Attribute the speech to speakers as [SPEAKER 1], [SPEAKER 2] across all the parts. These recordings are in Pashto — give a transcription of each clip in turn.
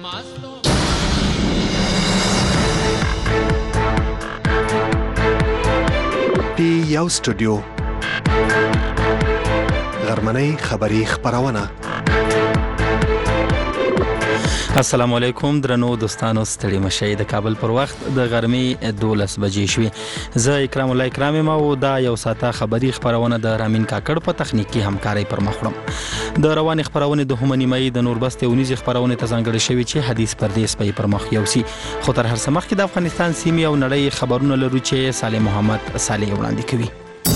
[SPEAKER 1] پی یو سټوډیو غرمنۍ خبری خبرونه.
[SPEAKER 2] السلام علیکم درنو دوستانو، ستړي مشئ. د کابل پر وخت د غرمې 12 بجې شوې. زه اکرام الله اکرام یم او دا یو ساعته خبری خبرونه د رامین کاکړ په تخنیکی همکارۍ پر مخ وړم. د روان خبرونه د همنی مې د نوربست ونیز خبرونه ته ځانګړي شوی چې حدیث پردیس په پر مخ یوسي. خو تر هر څه مخکې د افغانستان سیمې او نړۍ خبرونه لرو چې صالح محمد صالح وړاندې کوي.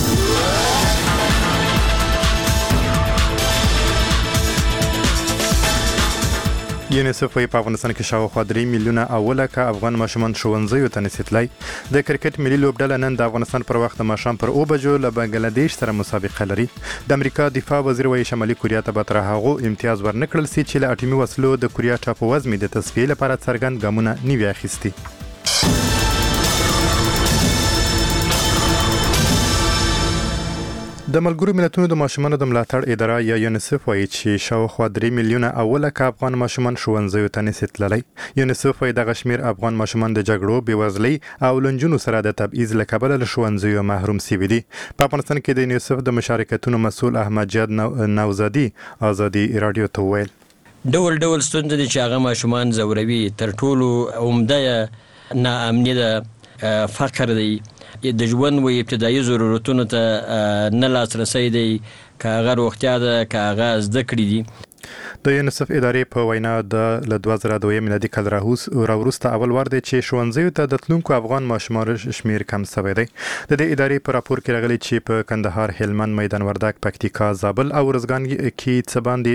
[SPEAKER 3] یونیسف په افغانستان کې شاوخوا 3 میلیونه اوله کا افغان ماشومان ښوونځیو ته نسیتلای. د کرکټ ملي لوبډله نن د افغانستان پر وخت ماښام پر 2 بجو له بنگلاديش سره مسابقه لري. د امریکا دفاع وزیر وايي شمالي کوریا ته به تر هغه امتیاز ورنکړل سي چې له اټومي وسلو د کوریا ټاپووزمې د تصفیې لپاره څرګند ګامونه نیوي اخیستي. د ملګرو ملتونو د ماشومانو د ملاتړ اداره یا یونیسف وايي چې شاوخوا 3 میلیونه اوله کا افغان ماشومان ښوونځیو ته نسیتللی. یونیسف وايي دغه شمیر افغان ماشومان د جګړو، بېوزلۍ او لنجونو سره د تبعیض له کبله له ښوونځیو محروم سوي دي. په افغانستان کې د یونیسف د مشارکتونو مسؤل احمد جاد نوزادي ازادي رادیو ته وویل
[SPEAKER 4] ډول ستونزې دي چې هغه ماشومان ځوروي. تر ټولو عمده ناامني ده، فقر دی، د ژوند و ابتدایي ضرورتونو ته نه لاسرسی دی، که هغه روغتیا ده، که هغه زده کړې دي.
[SPEAKER 3] د یونیسف ادارې په وینا د 2002 میلادي کال راوروسته اول وار دی چې ښوونځیو ته د تلونکو افغان ماشومانو شمیر کم شوی دی. د دې ادارې په راپور کې راغلي چې په کندهار، هلمند، میدان وردګ، پکتیکا، زابل او ارزګان کې څه باندې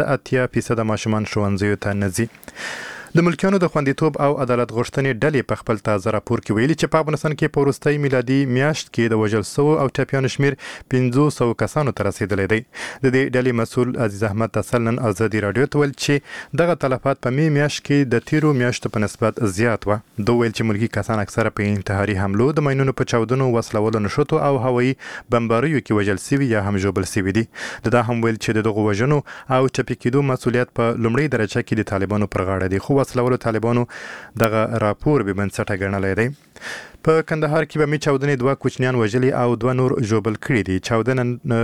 [SPEAKER 3] 85% ماشومان ښوونځیو ته نه ځي. د ملکیانو د خوندیتوب او عدالت غوښتنې ډلې په خپل تازه راپور کې ویلي چې په افغانستان کې په وروستۍ میلادي میاشت کې د وژل شوو او ټپیانو شمیر 500 کسانو ته رسیدلی دی. د دې ډلې مسؤل عزیز احمد تسل نن ازادي رادیو ته ویل چې دغه تلفات په میاشت کې د تیرو میاشتو په نسبت زیات و. دوی ویل چې ملکي کسان اکثره په انتحاري حملو، د ماینونو په چاودنو، وسلولو نښتو او هوایي بمباریو کې وژل شوي یا هم ژوبل شوي دي. دا هم ویل چې دغه وژنو او ټپي کېدو مسؤلیت په لومړۍ درجه کې د طالبانو پر غاړه دی. خو وسلولو طالبانو دغه راپور به بنسټه ګڼلی دی. په کندهار کې به می چاودنې 2 کوچنیان وژلي او 2 نور ژوبل کړي دي. چاودنه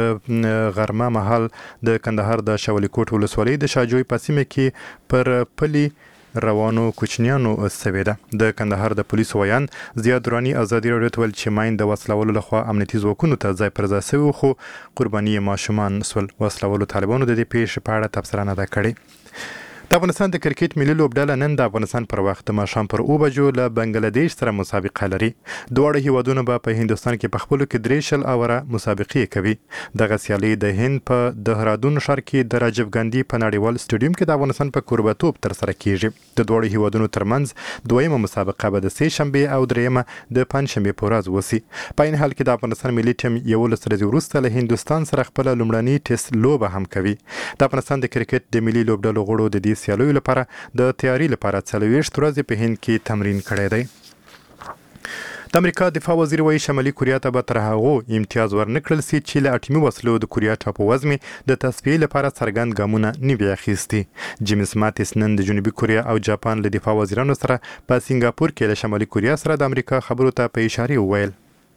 [SPEAKER 3] غرمه مهال د کندهار د شاولی کوټ ولسوالۍ د شاجوی په سیمه کې پر پلي روانو کوچنیانو سوي ده. د کندهار د پولیسو ویان زیاد درانی ازادي رادیو ته ویل چې ماین د وسلولو لخوا امنیتي ځواکونو ته ځای پر ځای شوي، خو قرباني ماشومان سول. وسلولو طالبانو د دې پیښې په اړه تبصره نه ده کړې. د افغانستان د کرکټ ملي لوبډله نن د افغانستان پر وخت د ماښام پر 2 بجو له بنگلاديش سره مسابقه لري. دواړه هیوادونه به په هندوستان کې په خپلو کې 3 اوره مسابقې کوي. دغه سیالي د هند په دهرادون ښار کې د راجیو ګاندي په نړیوال سټیډیوم کې د افغانستان په کوربه‌توب ترسره کیږي. د دواړو هیوادونو ترمنځ دویمه مسابقه به د سه شنبه او دریمه د پنځشنبه په ورځ وسی. په این حال کې د افغانستان ملي ټیم 11 ورځې وروسته له هندوستان سره خپل لومړنی ټیسټ لوبه هم کوي. د افغانستان د کرکټ د ملي لوبډلو غړو د دې سیالیو لپاره د تیاری لپاره 40 ورځې په هند کې تمرین کړی دی. د امریکا دفاع وزیر وايي شمالي کوریا ته به تر هغه امتیاز ورنکړل سي چې له اټومي وسلو د کوریا ټاپووزمې د تصفیې لپاره څرګند ګامونه نیوي اخیستي. جیمز ماتیس نن د جنوبي کوریا او جاپان له دفاع وزیرانو سره په سنگاپور کې له شمالي کوریا سره د امریکا خبرو ته په اشاره وویل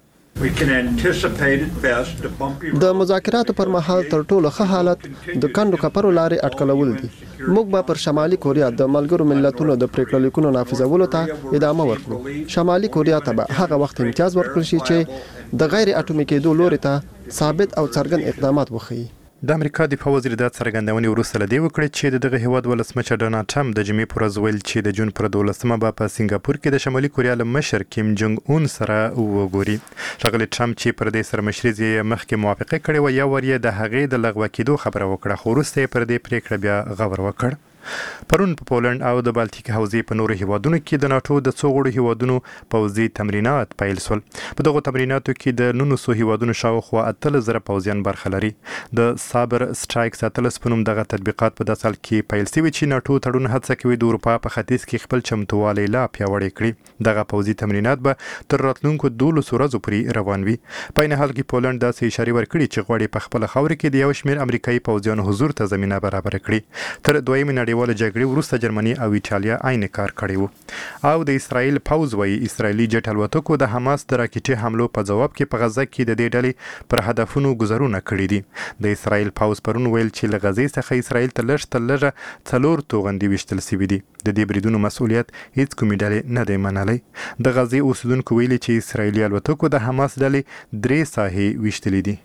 [SPEAKER 5] د مذاکراتو پر مهال تر ټولو ښه حالت د کندو کپرو لارې اټکلول دي. موږ به پر شمالي کوریا د ملګرو ملتونو د پریکړه لیکونو نافذولو ته ادامه ورکړو. شمالي کوریا ته به هغه وخت امتیاز ورکړل شي چې د غیر اټومي کېدو لوري ته ثابت او څرګند اقدامات وښيي.
[SPEAKER 3] د امریکا دفاع وزیر د څرګندونې وروسته له دې وکړې چې دغه هیواد ولسمشر ډونالډ ټرمپ د جمعې پر ورځ ویل چې د جون پر 12مه به په سنگاپور کې د شمالي کوریا له مشر کیم جونګ اون سره وګوري. ښاغلی ټرمپ چې پر دې سرمشري مخکې موافقه کړې و، یا ور یې د هغې د لغوه کېدو خبره وکړه، خو وروسته یې پر دې پریکړه بیا غور وکړ. پرون په پولند او د بالتیک حوزې په نورو هیوادونو کې د ناتو د څو غړو هیوادونو پوځي تمرینات پیل شول. په دغو تمریناتو کې د 900 هیوادونو شاوخوا 8000 پوځیان برخه لري. د سابر سټرایکس اتلس په نوم دغه تطبیقات په داسې حال کې پیل شوي چې ناتو تړون هڅه کوي د اروپا په ختیځ کې خپل چمتووالی لا پیاوړی کړي. دغه پوځي تمرینات به تر راتلونکو 12 ورځو پورې روان وي. په این حال کې پولند داسې اشاره ورکړي چې غواړي په خپل خاور کې د یو شمېر امریکایي پوځیانو حضور ته زمینه برابر کړي. تر دویمې نړیوالې نړیواله جګړې وروسته جرمني او ایټالیا عین کار کړی وو او د اسرائیل پوز وایي اسرائیلي جټ الوتکو د حماس د راکټي حملو په جواب کې په غزه کې د دې ډلې پر هدفونو گزارونه کړي دي د اسرائیل پوز پرون ویل چې له غزې څخه اسرائیل ته لږ 4 توغندي وشتل شوي دي د دې بریدونو مسؤلیت هیڅ کومې ډلې نه دی منلی د غزې اوسیدونکو ویلي چې اسرائیلي الوتکو د حماس ډلې 3 ساحې وشتلې دي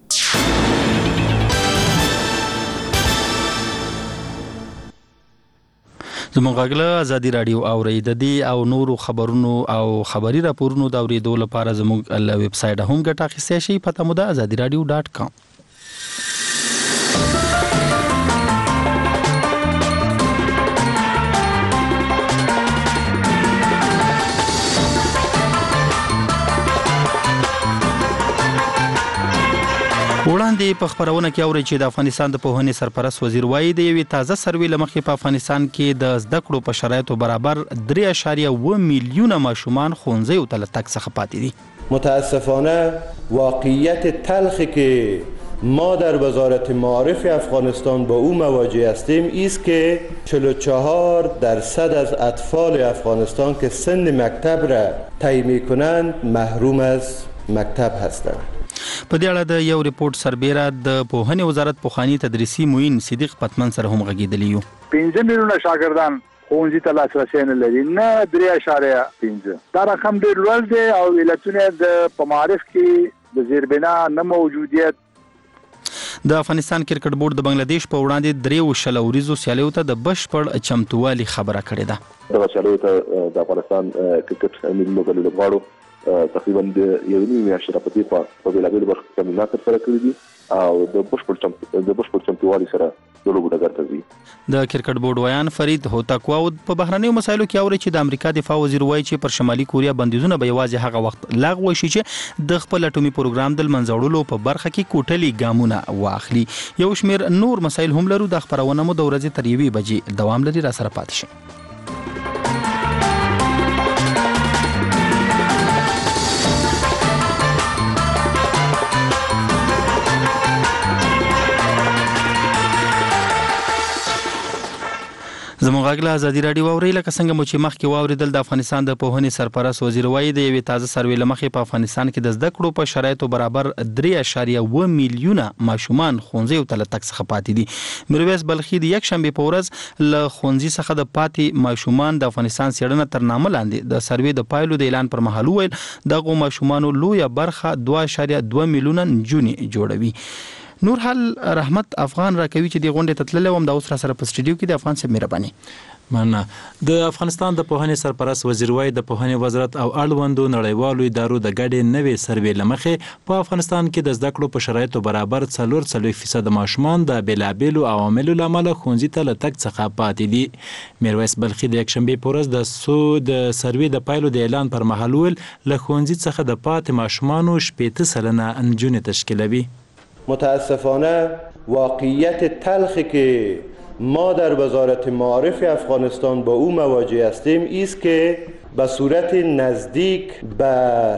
[SPEAKER 2] زموږ غږ ازادي رادیو اوري د دې او نورو خبرونو او خبري راپورونو د اوریدو لپاره زموږ ویب سټ هم ګټه اخیستئ شئ پته مو ده azadiradio.com وړاندې په خبرونه کې اوري چې د افغانستان د پوهنې سرپرست وزیر وایي د یوې تازه سروې لمخې په افغانستان کې د زده کړو په شرایطو برابر 3.1 میلیون ماشومان ښوونځیو ته له تګ څخه پاتې دي
[SPEAKER 6] متاسفانه واقعیت تلخی که ما در وزارت معارف افغانستان با او مواجه هستیم است که 44% از اطفال افغانستان که سن مکتب را طی می‌کنند محروم از مکتب هستند
[SPEAKER 2] په دې اړه د یو ریپورت سربیره د پوهنې وزارت پوخانی تدریسي معین صدیق پتمن سره هم غږیدلی یو
[SPEAKER 7] 15 میلیونه شاګردان ښوونځي ته لاسرسی نه لري نه 3.5 دا رقم ډېر لوړ دی او علتونه د معارف کې د زیربنا نه موجودیت
[SPEAKER 2] د افغانستان کرکټ بورډ د بنگلاديش په وړاندې 3 ورځو سیالیو ته د بشپړ چمتووالي خبره کړې ده
[SPEAKER 8] د سیالیو ته د افغانستان کرکټ ملي لوبغاړو لپاره تقریبا د یو نیمه میاشتې راپاتې په بېلابېلو برخو کې تمرینات ترسره کړي دي او د بشپړ چمتووالي سره د لوبو ډګر ته ځي
[SPEAKER 2] د کرکټ بورډ ویان فرید هوتاکواود په بهرنیو مسایلو کې اوري چې د امریکا دفاع وزیر وایي چې پر شمالي کوریا بندیزونه به یوازې هغه وخت لغوه شي چې د خپل اټومي پروګرام د منځوړلو په برخه کې کوټلي ګامونه واخلي یو شمیر نور مسایل هم لرو د خبرونه مو د ورځې تر 1 بجې دوام لري را سره پاتې شئ زموږ غږ له ازادي رادیو اوري لکه څنګه مو چې مخکې واوریدل د افغانستان د پوهنې سرپرست وزیر وایي د یوې تازه سروې لمخې په افغانستان کې د زده کړو په شرایطو برابر 3.1 میلیونه ماشومان ښوونځیو ته له تګ څخه پاتې دي میرویس بلخي د یکشنبې په ورځ له ښوونځي څخه د پاتې ماشومان د افغانستان څېړنه تر نامه لاندې د سروې د پایلو د اعلان پر مهال وویل دغو ماشومانو لویه برخه 2.2 میلیونه نجونې جوړوي نور حال رحمت افغان راکوي چې د غونډې ته تللی وم د اوس را سره په سټډیو کې د افغان صاحب مهرباني
[SPEAKER 9] مننه د افغانستان د پوهنې سرپرست وزیر وایي د پوهنې وزارت او اړوندو نړیوالو ادارو د ګډې نوې سروې لمخې په افغانستان کې د زده کړو په شرایطو برابر 4.4% ماشومان د بېلابېلو عواملو له امله ښوونځي ته له تګ څخه پاتې دي میرویس بلخي د یکشنبې په ورځ د سروې د پایلو د اعلان پر مهال ویل له ښوونځي څخه د پاتې ماشومانو 80% نجونې تشکیلوي
[SPEAKER 6] متاسفانه واقعیت تلخی که ما در وزارت معارف افغانستان با او مواجه هستیم است که به صورت نزدیک به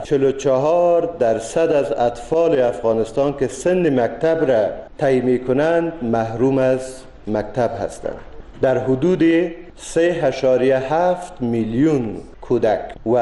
[SPEAKER 6] 44% از اطفال افغانستان که سن مکتب را طی می‌کنند محروم از مکتب هستند در حدود 3.7 میلیون کودک و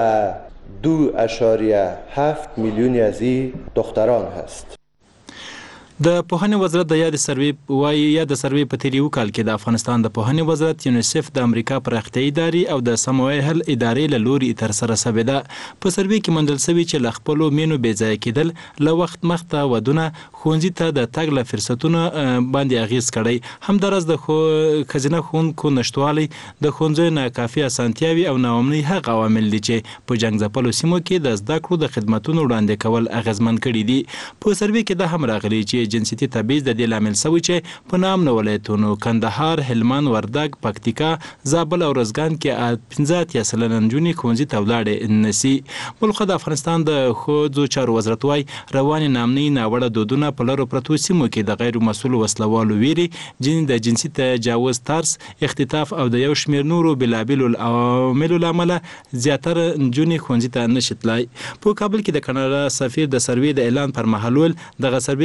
[SPEAKER 6] 2.7 میلیون از این دختران هست
[SPEAKER 9] د پوهنې وزارت د یاد سروې وایي یا د سروې په تیر یو کال کې د افغانستان د پوهنې وزارت یونیسف د امریکا پراختیایي ادارې او د سمویل ادارې له لوري ترسره شوې ده په سروې کې موندل شوي چې له خپلو مینو بې ځایه کېدل له وخت مخته ودونه ښوونځي ته د تګ له فرصتونو باندې اغیز کړی همداراز د ښځینه ښوونکو نشتوالی د ښوونځیو ناکافي اسانتیاوې او ناامنۍ هغه عوامل دي چې په جنګ ځپلو سیمو کې د زده کړو د خدمتونو وړاندې کول اغیزمن کړي دي په سروې کې دا هم راغلي چې جنسیتي تبعیض د دې لامل شوی چې په نامنو ولایتونو کندهار، هلمند، وردګ، پکتیکا، زابل او روزګان کې 15% نجونې ښوونځي ته ولاړې نشي. بلخو د افغانستان د ښځو چارو وزارت وایي روانې ناامنۍ ناوړه دودونه په لرو پرتو سیمو کې د غیر مسؤلو وسلوالو ویرې د جنسي تجاوز طرز اختطاف او د یو شمېر نورو بېلابېلو عواملو له امله زیاتره نجونې ښوونځي ته نشي تلای. په کابل کې د کاناډا سفیر د سروې د اعلان پر مهال ویل دغه سروې به د افغانستان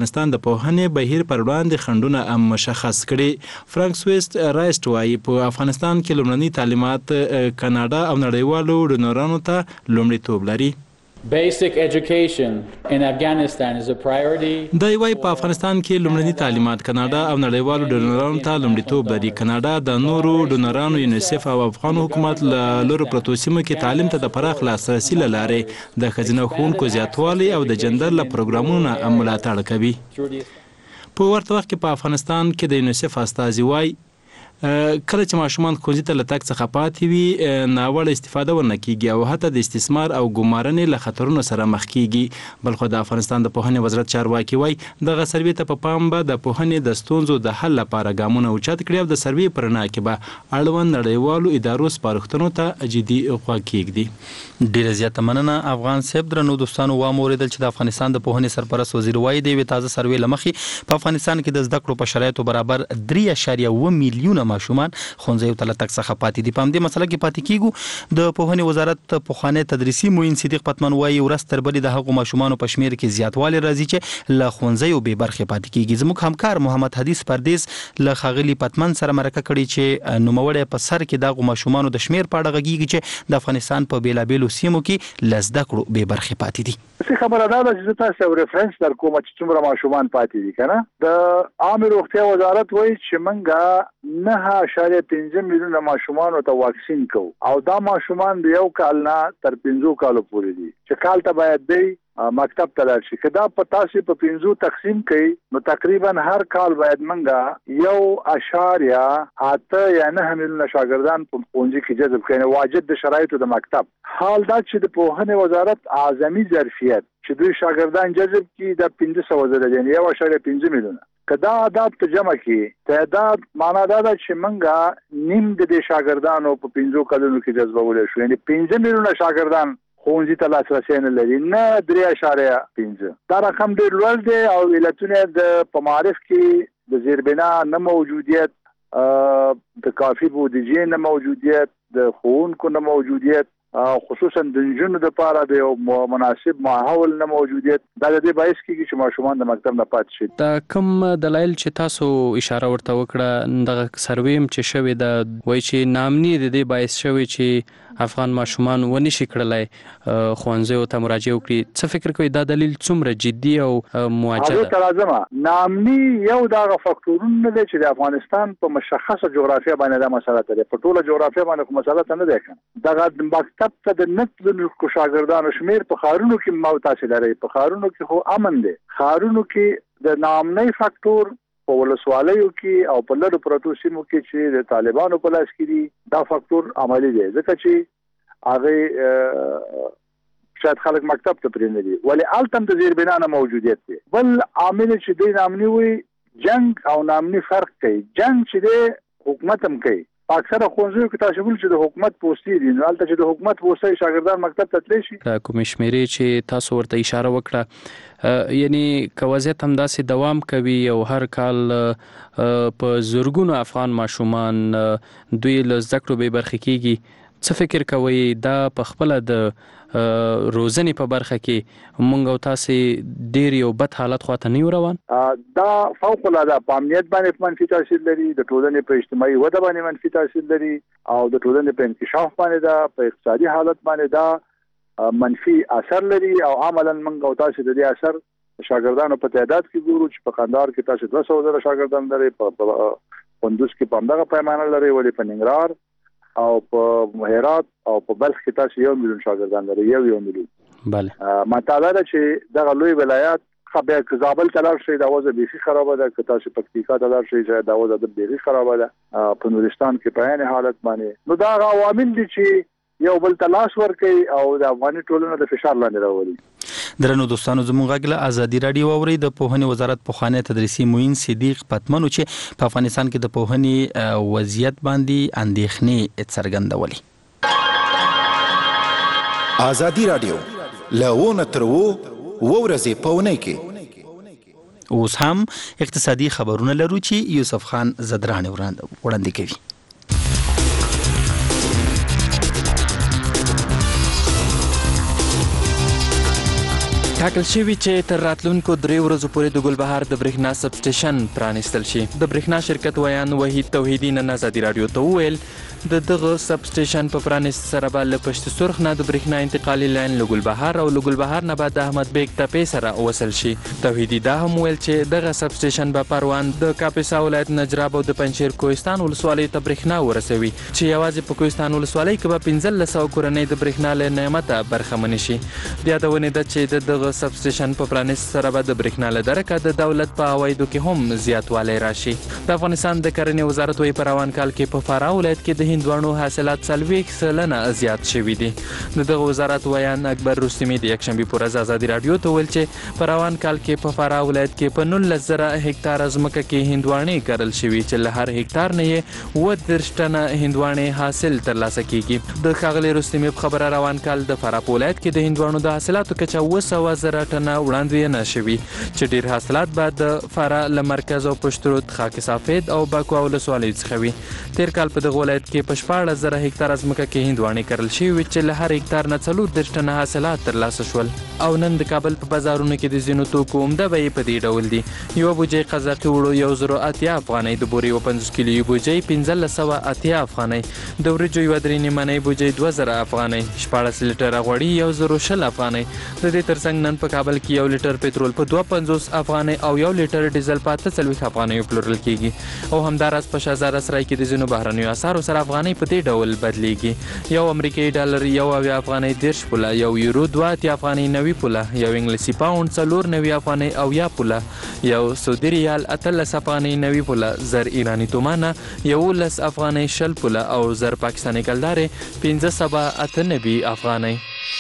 [SPEAKER 9] افغانستان د پوهنې بهیر پر وړاندې خنډونه مشخص کړي. فرانک سویست رایسټ وايي په افغانستان کې لومړني تعلیمات کاناډا او نړیوالو ډونرانو ته لومړیتوب لري.
[SPEAKER 10] Basic education in Afghanistan is a priority.
[SPEAKER 9] دا یوای په افغانستان کې لومړني تعلیمات کاناډا او نړیوالو ډونرانو ته لومړیتوب لري. کاناډا د نورو ډونرانو یونیسف او افغان حکومت له لوري پروتو سیمو کې تعلیم ته د پراخ لاسرسي له لارې د ښځینه ښوونکو زیاتوالی او د جندر له پروګرامونو ملاتړ کوي. په ورته وخت کې په افغانستان کې د یونیسف استازي وايي کله چې ماشومان ښوونځي ته له تګ څخه پاتې وي ناوړه استفاده ورنه کیږي او حتی د استثمار او ګمارنې له خطرونو سره مخ کیږي. بلخو د افغانستان د پوهنې وزارت چارواکي وایي دغه سروې ته په پام به د پوهنې د ستونزو د حل لپاره ګامونه اوچت کړي او د سروې پر رڼا کې به اړوند نړیوالو ادارو سپارښتنو ته جدي غوږ کیږدي.
[SPEAKER 2] ډیره زیاته مننه افغان صاحب. درنو دوستانو واوریدل چې د افغانستان د پوهنې سرپرست وزیر وایي د یوې تازه سروې له مخې په افغانستان کې د زده کړو په شرایطو برابر 3.1 میلیونه ماشومان ښوونځیو ته له تګ څخه پاتې دي. په همدې مسله کې پاتې کیږو. د پوهنې وزارت پخوانی تدریسي معین صدیق پتمن وایي ورځ تر بلې د هغو ماشومانو په شمیر کې زیاتوالی راځي چې له ښوونځیو بې برخې پاتې کیږي. زموږ همکار محمد حدیث پردیس له ښاغلي پتمن سره مرکه کړې چې نوموړی په سر کې دغو ماشومانو د شمیر په اړه غږیږي چې د افغانستان په بیلابیلو سیمو کې له زده کړو بې برخې پاتې دي.
[SPEAKER 7] خبره دا ده چې تاسو یو ریفرنس در کوم چې څومره ماشومان پاتې دي کنه. د عامه روغتیا وزارت وایي چې منګه 9.5 میلیونه ماشومان ته واکسین کو او دا ماشومان د یو کال نه تر 5 کالو پورې دي چې کال ته باید دی مکتب ته لاړ شي. کدا په تاسو په 5 تقسیم کړي نو تقریبا هر کال باید منګه 1.8 یا 9 میلیونه شاګردان په ښوونځي کې جذب کړي واجد د شرایطو د مکتب. حال دا چې د پوهنې وزارت اعظمي ظرفیت چې دوی شاګردان جذب کړي د 500 زره یعنی 1.5 میلیونه کدا عدد ته جمع کی تعداد معنا دا چې منګه نیم د شاګردانو په 5 کلونو کې جذبول شو یعنی 5 میلیونه شاګردان ښوونځي ته لاسرسی نه لري نه 3.5. دا رقم ډېر لوړ دی او علتونه د معارف کې د زیربنا نه موجودیت د کافي بودیجې نه موجودیت د ښوونکو نه موجودیت خصوصا د نجونو لپاره د مناسب ماحول نه موجودیت دا د دې باعث کیږي چې ماشومان د مکتب نه پاتې شي.
[SPEAKER 11] دا کوم دلایل چې تاسو اشاره ورته وکړه دغه سروې چې شوی دا وایي چې نامني د دې باعث شوی چې افغان ماشومان ونشي کړلای ښوونځیو ته مراجعه وکړي. څه فکر کوئ دا دلیل څومره جدي او موجه ده؟
[SPEAKER 7] لازمه نامني یو دغه فاکتورونه دي چې د افغانستان په مشخصه جغرافیه باندې دا مسله ده. په ټوله جغرافیه باندې کوم مسله نه ده کنه. دغه مکتب ته د نتلو شاګردانو شمیر په خارونو کې متاثر لري. په خارونو کې خو امن دي. خارونو کې د نامني فاکتور په ولسوالیو کې او په لړ پروتو سیمو کې چې د طالبانو په لاس کې دي دا فاکتور عملی دی ځکه چې هغه شاید خلک مکتب ته پرې نه دي ولی التم د زیر بنا نه موجودیت دی. بل عامل چې د نامني وي جنگ او نامني فرق کوي. جنگ چې د حکومت هم کوي اکثره ښوونځیو کې تاسو ول چې د حکومت پوسټي دي نو البته چې د حکومت پوسټي شاګردان مکتب ته تللی شي.
[SPEAKER 11] کوم شمیرې چې تاسو ورته اشاره وکړه یعنی کوازیت هم داسې دوام کوي او هر کال په زورګونو افغان ماشومان دوی له زده کړو بې برخې کیږي. څه فکر کوئ دا په خپل د روزنې په برخه کې مونږ او تاسو ډیر یو بد حالت خواته نه روان؟
[SPEAKER 7] دا فوق العاده په امنیت باندې منفي تاثیر لري د ټولنې په اجتماعي وده باندې منفي تاثیر لري او د ټولنې په انکشاف باندې دا په اقتصادي حالت باندې دا منفي اثر لري او عملاً مونږ او تاسو د دې اثر شاګردانو په تعداد کې ګورو چې په قندهار کې تاسو 200 زره شاګردان لري په کندوز کې په همدغه پیمانه لري ولې په ننګرهار او په هرات او په بلخ کې تاسو 1 میلیون شاګردان لري 1 میلیون.
[SPEAKER 11] بله
[SPEAKER 7] مطالعه چې دغه لوی ولایت خبر کزابل تلار شي دا وځي بيخي خرابه ده که تاسو پکتیکا تلار شي دا وځي د بيخي خرابه ده په نورستان کې په عین حالت باندې نو دا عوامل دي چې یو بل تلاش ورکي او د افغاني ټولنې د فشار لاندې راولي.
[SPEAKER 2] درنو دوستانو زموږ غږ له ازادي رادیو اوري د پوهنې وزارت پخوانی تدریسي معین صدیق پتمن چې په افغانستان کې د پوهنې وضعیت باندې اندېښنې څرګندولې.
[SPEAKER 12] ازادي رادیو له تر ورځې پاونې کې
[SPEAKER 2] اوس هم اقتصادي خبرونه لرو چې یوسف خان زدران وړاندې کوي.
[SPEAKER 11] ټاکل شوی چې تر راتلونکو 3 ورځو پورې د ګلبهار د برېښنا سب سټیشن پرانیستل شي. د برېښنا شرکت ویان وحید توحیدی نن آزادي رادیو ته وویل د دغه سب سټیشن په پرانیست سره به له پشت سرخ نه د برېښنا انتقالي لاین له ګلبهار او له ګلبهار نه بعد احمد بیگ تپې سره وصل شي. توحیدی دا هم ویل چې دغه سب سټیشن به پروان د کاپیسا ولایت نجراب او د پنجشیر کوهستان ولسوالۍ ته برېښنا ورسوي چې یوازې په کوهستان ولسوالۍ کې به 1500 کورنۍ د برېښنا له نعمته برخمن شي. بیا د ونې د چې د دغه سب سټیشن په پرانیست سره به د برېښنا له درکه د دولت په عوایدو کې هم زیاتوالی راشي. د افغانستان د کرنې وزارت وایي په روان کال کې په فراه ولایت کې د هندواڼو حاصلات 40% زیات شوي دي. د دغه وزارت ویان اکبر رستمي د یکشنبې په ورځ آزادي رادیو ته ویل چې په روان کال کې په فراه ولایت کې په 19,000 هکتار ځمکه کې هندواڼې کرل شوي چې له هر هکتار نه یې 30 ټنه هندواڼې حاصل ترلاسه کیږي. د ښاغلي رستمي په خبره روان کال د فراه په ولایت کې د هندواڼو د حاصلاتو کچه 200,000 ټنه وړاندوینه شوي چې ډیر حاصلات به د فراه له مرکز او پشترود خاک سفید او باکو ولسوالیو څخه وي. تیر کال په دغه ولایت کې په 14,000 هکتار ځمکه کې هندواڼې کرل شوي چې له هر هکتار نه 40 ټنه حاصلات ترلاسه شول. او نن د کابل په بازارونو کې د ځینو توکو عمده بیې په دې ډول دي. یو بوجۍ قزاقي وړو 180 افغانۍ، د بورې 50 کیلو یو بوجۍ 1580 افغانۍ، د وریجو یو درې نیمانۍ بوجۍ 2000 افغانۍ، 14 لیټره غوړي 1020 افغانۍ. د دې ترڅنګ نن په کابل کې 1 لیټر پټرول په 250 افغانۍ او 1 لیټر ډیزل په 48 افغانۍ پلورل کیږي. او همداراز په شهزاده سرای کې د ځینو بهرنیو اسعارو سره افغانۍ په دې ډول بدلیږي. یو امریکایي ډالر 1 افغانۍ 10 پوله، یو یورو 2 افغانۍ 90 پوله، یو انګلیسي پاوند 4 افغانۍ او یا پوله، یو سعودي ریال 18 افغانۍ 90 پوله، زر ایرانی تومانه 11 افغانۍ 60 پوله او زر پاکستاني کلدارې 1598 افغانۍ.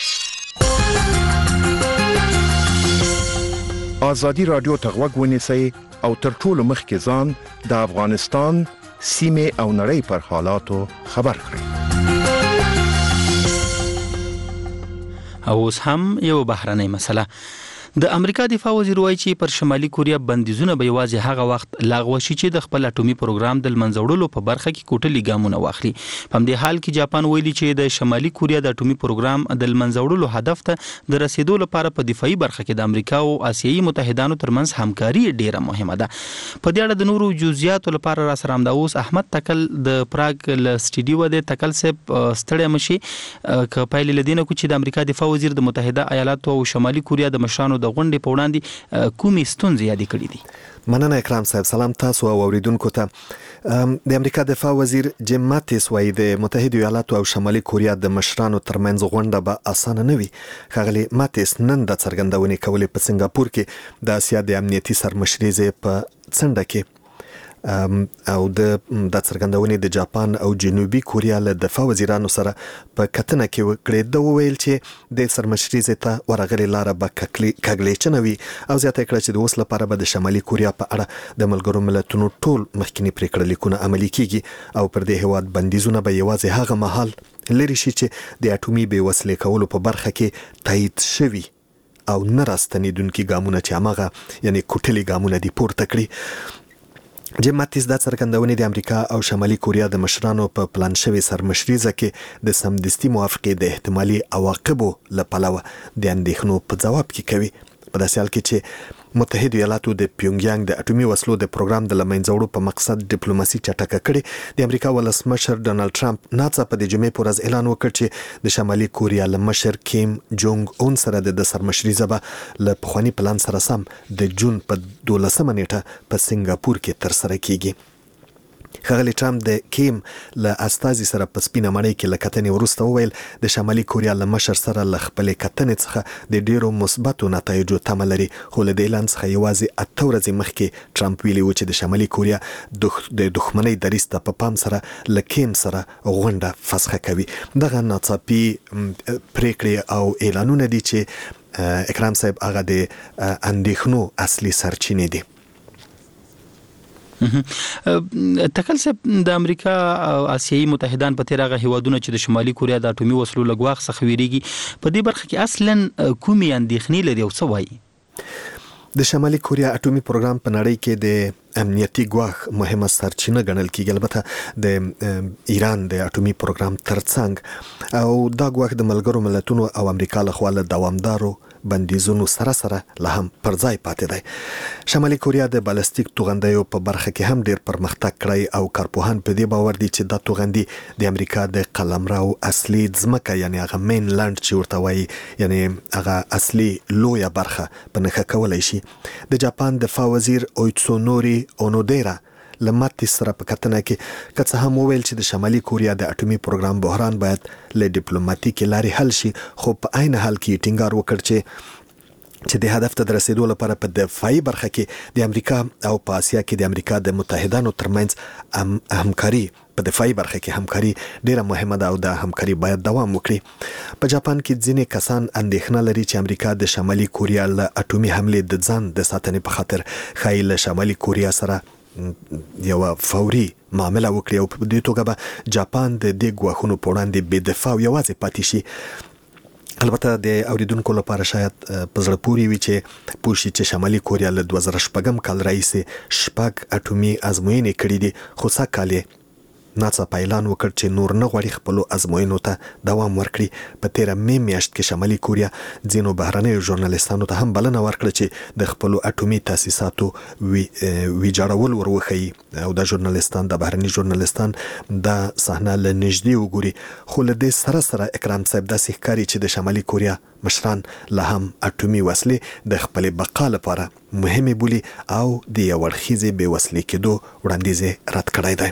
[SPEAKER 12] آزادی رادیو ته غوږ ونیسئ او تر ټولو مخکې ځان د افغانستان سیمې او نړۍ پر حالاتو خبر کړئ.
[SPEAKER 2] او اوس هم یو بهرنۍ مسله. د امریکا دفاع وزیر وایي چې پر شمالي کوریا بندیزونه به یوازې هغه وخت لغوه شي چې د خپل اټومي پروګرام د منځوړلو په برخه کې کوټلي ګامونه واخلي. په همدې حال کې جاپان ویلي چې د شمالي کوریا د اټومي پروګرام د منځوړلو هدف ته د رسیدو لپاره په دفاعي برخه کې د امریکا او آسیایي متحدانو ترمنځ همکاري ډیره مهمه ده. په دې اړه د نورو جزئیاتو لپاره را سره همداوس احمد تکل د پراګ ل سټډیو د تکل سپ ستړی مشي ک پایل لدینه کو چې د امریکا دفاع وزیر د متحده ایالاتو او شمالي کوریا د مشرانو د غونډې په وړاندې کومې ستونزې یادې کړې دي.
[SPEAKER 1] مننه اکرام صاحب. سلام تاسو او اوریدونکو ته. د امریکا دفاع وزیر جیم ماتیس وایي د متحده ایالاتو او شمالي کوریا د مشرانو ترمنځ غونډه به اسانه نه وي. ښاغلي ماتیس نن د څرګندونې کولې په سنگاپور کې د اسیا د امنیتي سرمشرۍ په څنډه کې او د څرګندونې د جاپان او جنوبي کوریا له دفاع وزیرانو سره په کتنه کې وکړې. د وویل چې د سرمشرۍ ته ورغلي لاره به کګلیچنه وي او زیاته کړه چې د اوس لپاره به د شمالي کوریا په اړه د ملګرو ملتونو ټول مخکینی پریکړه لیکونه عملي کیږي او پر دې هواد بندیزونه به یوازې هغه مهال لري شي چې د اټومي بې وسلې کولو په برخه کې تایید شوي او نه راستنیدونکي ګامونه چې هغه یعنی کوټلي ګامونه دي پورته کړي. جیم ماتیس دا څرګندونې د امریکا او شمالي کوریا د مشرانو په پلان شوی سرمشرۍ کې د سمدستي موافقې د احتمالي عواقبو له پلوه د اندېښنو په جواب کې کوي. په داسې حال کې چې متحده ایالاتو د پیونګیانګ د اټومي وسلو د پروګرام د لمنځوړو په مقصد ډیپلوماسي چټکه کړي، د امریکا ولسمشر ډونالد ټرمپ ناڅاپه د جمعې په ورځ اعلان وکړ چې د شمالي کوریا له مشر کیم جونګ اون سره د سرمشرۍ به له پخواني پلان سره سم د جون په 12 نیټه په سنگاپور کې ترسره کیږي. ښاغلي ټرمپ د کیم له استازي سره په سپینه مړۍ کې له کتنې وروسته وویل د شمالي کوریا له مشر سره له خپلې کتنې څخه د ډیرو مثبتو نتایجو تمه لري، خو له دې اعلان څخه یوازې 8 ورځې مخکې ټرمپ ویلي و چې د شمالي کوریا د دښمنۍ دریځ ته په پام سره له کیم سره غونډه فسخه کوي. دغه ناڅاپي پریکړې او اعلانونه دي چې اکرام صاحب هغه د اندېښنو اصلي سرچینې دي.
[SPEAKER 2] تکل صاحب د امریکا او آسیایي متحدان په تیر هغه هیوادونه چې د شمالي کوریا د اټومي وسلو له ګواښ څخه ویریږي په دې برخه کې اصلا کومې اندېښنې لري او څه وایي؟
[SPEAKER 1] د شمالي کوریا اټومي پروګرام په نړۍ کې د امنیتي ګواښ مهمه سرچینه ګڼل کیږي. البته د ایران د اټومي پروګرام ترڅنګ او دا ګواښ د ملګرو ملتونو او امریکا لخوا له دوامدارو بندیزونو سره لا هم پر ځای پاتې دی. شمالي کوریا د بالستیک توغندیو په برخه کې هم ډیر پرمختګ کړی او کارپوهان په دې باور دي چې دا توغندي د امریکا د قلمرو اصلي ځمکه یعنی هغه مین لند چې ورته وایي یعنی هغه اصلي لویه برخه په نښه کولی شي. د جاپان دفاع وزیر اویتسونوري اونودیرا لماتې سره په کتنه کې که څه هم وویل چې د شمالي کوریا د اټومي پروګرام بحران باید له ډیپلوماټیکې لارې حل شي، خو په عین حال کې ټینګار وکړ چې د هدف ته د رسیدو لپاره په دفاعي برخه کې د امریکا او په اسیا کې د امریکا د متحدانو ترمنځ همکاري په دفاعي برخه کې همکاري ډیره مهمه ده او دا همکاري باید دوام وکړي. په جاپان کې ځینې کسان اندېښنه لري چې امریکا د شمالي کوریا له اټومي حملې د ځان د ساتنې په خاطر ښایي له شمالي کوریا سره یو فوري معامله وکړي او په دې توګه به جاپان د دې ګواښونو په وړاندې بې دفاع او یوازې پاتې شي. البته د اوریدونکو لپاره شاید په زړه پورې وي چې پوه شي چې شمالي کوریا له 2006 کال راهیسې 6 اټومي ازموینې کړې دي، خو څه کال یې ناڅاپه اعلان وکړ چې نور نه غواړي خپلو ازموینو ته دوام ورکړي. په تیره میاشت کې شمالي کوریا ځینو بهرنیو ژورنالیستانو ته هم بلنه ورکړه چې د خپلو اټومي تاسیساتو ویجاړول ور وښیي او د ژورنالیستان د بهرني ژورنالیستان دا صحنه له نږدې وګوري. خو له دې سره اکرام صاحب داسې ښکاري چې د شمالي کوریا مشران لا هم اټومي وسلې د خپلې بقا لپاره مهمې بولي او د یو اړخیزې بې وسلې کېدو وړاندیز رد کړی دی.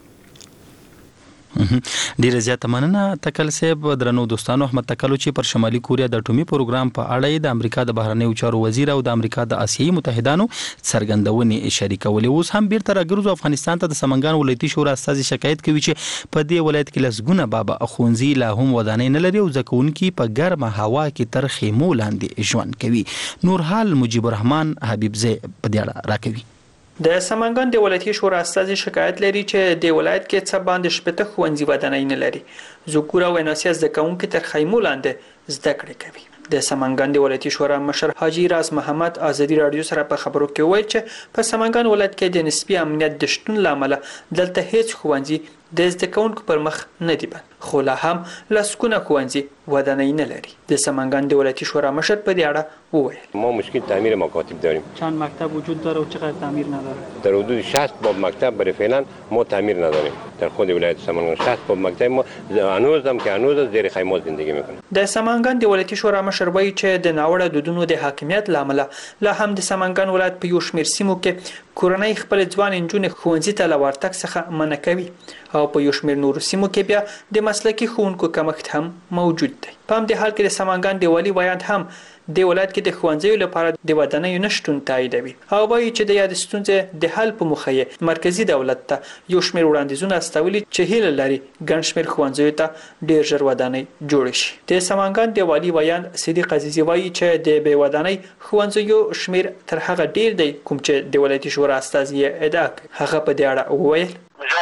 [SPEAKER 2] ډیره زیاته مننه تکل صاحب. درنو دوستانو، احمد تکلو چې پر شمالي کوریا د اټومي پروګرام په اړه د امریکا د بهرنیو چارو وزیر او د امریکا د آسیایي متحدانو څرګندونې شریکولې. اوس هم بیرته راګرځو افغانستان ته. د سمنګان ولایتي شورا استازي شکایت کوي چې په دې ولایت کې لسګونه بابا ښوونځي لا هم ودانۍ نه لري او زده کوونکي په ګرمه هوا کې تر خیمو لاندې ژوند کوي. نورحال مجيب الرحمن حبیبزی په دې اړه راکوي.
[SPEAKER 13] د سمنګان د ولایتي شورا استازي شکایت لري چې د ولایت کې څه باندې شپته ښوونځي ودانۍ نه لري. ذکور او اناسیا زده کوونکي تر خیمو لاندې زده کړې کوي. د سمنګان د ولایتي شورا مشر حاجی راز محمد ازادي رادیو سره په خبرو کې ویل چې په سمنګان ولایت کې د نسبی امنیت د شتون لامل دلته هیڅ ښوونځي د زده کوونکو پر مخ نه دی بند، خو لا هم لسګونه ښوونځي ودانۍ نه لري. د سمنګان د ولایتي شورا مشر په دې اړه وویل
[SPEAKER 14] ما مشکل تعمیر مکاتب داریم.
[SPEAKER 13] چند مکتب وجود داره و چقدر تعمیر نداره؟
[SPEAKER 14] در حدود 60 باب مکتب برای فعلا ما تعمیر نداریم در خود ولایت سمنگان. 60 باب مکتب ما هنوز زیر خیمات زندگی میکنن.
[SPEAKER 13] د سمنګان د ولایتي شورا مشر وایي چې د ناوړه دودونو د حاکمیت لامل لا هم د سمنګان ولایت په یو شمېر سیمو کې کورنۍ خپل ځوان نجونې ښوونځي ته لورتګ څخه منع کوي او په یو شمېر نورو سیمو کې بیا د مسلکي ښوونکو کمښت هم موجود دی. په همدې حال کې د سمنګان د والي ویاند هم د ولایت کې د ښوونځیو لپاره د ودانیو نشټون تاییدوي او وایي چې د یاد ستونزې د حل په موخه یې مرکزی دولت ته یو شمېر وړاندیزونه استولي چې هیله لري ګڼ شمېر ښوونځیو ته ډېر ژر ودانۍ جوړ شي. د سمنګان د والي ویاند صدیق عزیزي وایي چې د بې ودانۍ ښوونځیو شمېر تر هغه ډېر دی کوم چې د ولایتي شورا استازي ادعا کوي. هغه په دې اړه وویل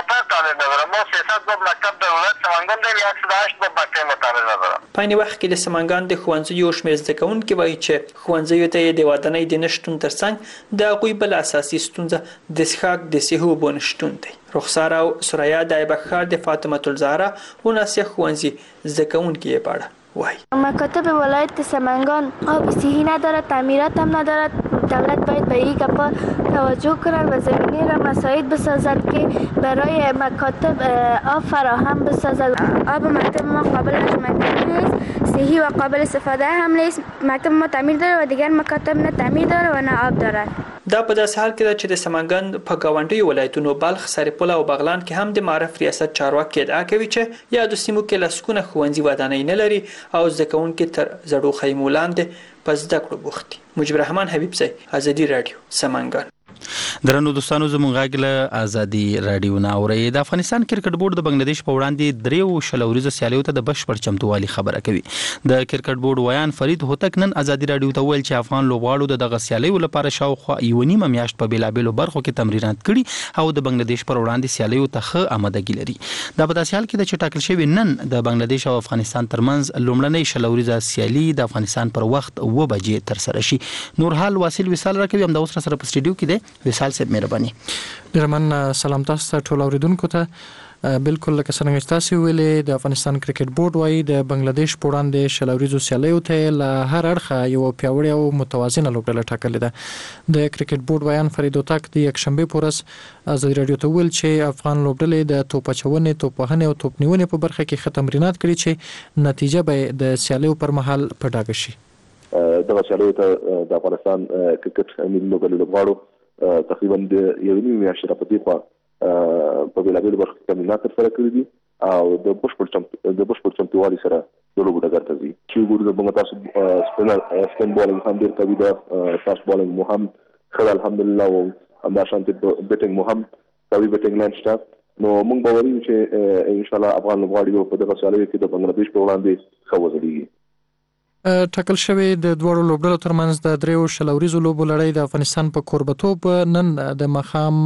[SPEAKER 13] په وخت کې د سمنګان د ښوونځیو شمېر زده کوونکي وایي چې ښوونځیو ته د ودانۍ د نشټون ترڅنګ د هغوی بل اساسي ستونزه د څښاک د صحي اوبو نشټون دی. رخسار او سریا د ایبکښار د فاطمه الزهرا و ناسیه ښوونځي زده کوونکي یې په اړه وایي.
[SPEAKER 15] مکاتب ولایت سمنگان آب صحی ندارد، تعمیرات هم ندارد. دولت باید به این گپا توجه کند و زمینه را مساعد بسازد که برای مکاتب آب فراهم بسازد. آب مکتب ما قابل مکتب نیست، صحی و قابل استفاده هم نیست. مکتب ما تعمیر داره و دیگر مکاتب نه تعمیر داره و نه آب دارد.
[SPEAKER 13] دا په داسې حال کې ده چې د سمنګان په ګاونډیو ولایتونو بلخ، سرپل او بغلان کې هم د معرف ریاست چارواکي ادعا کوي چې یادو سیمو کې لسګونه ښوونځي ودانۍ نه لري او زده کوونکي تر زړو خیمو لاندې په زده کړو بوخت دي. مجيب الرحمن حبیبزی، ازادي رادیو، سمنګان.
[SPEAKER 2] درنو دوستانو، زموږ غږ له ازادي رادیو نه اورئ. د افغانستان کرکټ بورډ د بنگلاديش په وړاندې 3 شلوريزه سیالیو ته د بشپړ چمتووالي خبره کوي. د کرکټ بورډ ویان فرید هوتک نن ازادي رادیو ته ویل چې افغان لوبغاړو دغه سیالیو لپاره شاوخوا 1.5 میاشت په بیلابېلو برخو کې تمرینات کړي او د بنگلاديش پر وړاندې سیالیو ته ښه آمادګي لري. دا په داسې حال کې چې ټاکل شوی نن د بنگلاديش او افغانستان ترمنځ لومړنۍ شلوريزه سیالي د افغانستان پر وخت 2 بجې تر سره شي. نورحال واصل وصال راکوي هم د اوس سره په سټډیو کې دی. وصال صاحب مهرباني.
[SPEAKER 16] ډیر من سلام تاسو ته ټول اوریدونکو ته. بالکل لکه څنګه چې تاسو ویلې د افغانستان کرکټ بورډ وايي د بنگلاديش په وړاندې شلوريزو سیالیو ته له هر اړخه یو پیاوړی او متوازنه لوبډله ټاکلې ده. د کرکټ بورډ ویان فرید وتاک د یکشنبه په ورځ ازادي رادیو ته ویل چې افغان لوبډلې د توپ اچونې، توپ وهنې او توپ نیونې په برخه کې ښه تمرینات کړي چې نتیجه به د سیالیو پر مهال په ډاګه شي.
[SPEAKER 8] دغه سیالیو ته د افغانستان کرکټ ملي لوبډلې لوبغاړو تقریبا د یو نیم میاشتې راپدې په بېلابېلو برخو کې تمرینات ترسره کړي دي او د بشپړ چمتووالي سره د لوبو ډګر ته ځي. چې وګورو زموږ تاسو سپین بالینګ هم ډېر قوي ده، فاسټ بالینګ مو هم ښه ده الحمدلله، او همداشانتې بیټینګ مو هم قوي بیټینګ لاین شته. نو موږ باوري یو چې انشاءالله افغان لوبغاړي په دغه سیالیو کې د بنګلاديش په وړاندې ښه وځلیږي.
[SPEAKER 16] ټاکل شوی د دوړو لوبډلو ترمنځ د دریو شلوريزو لوبو لړۍ د افغانستان په کوربتوب نن د ماښام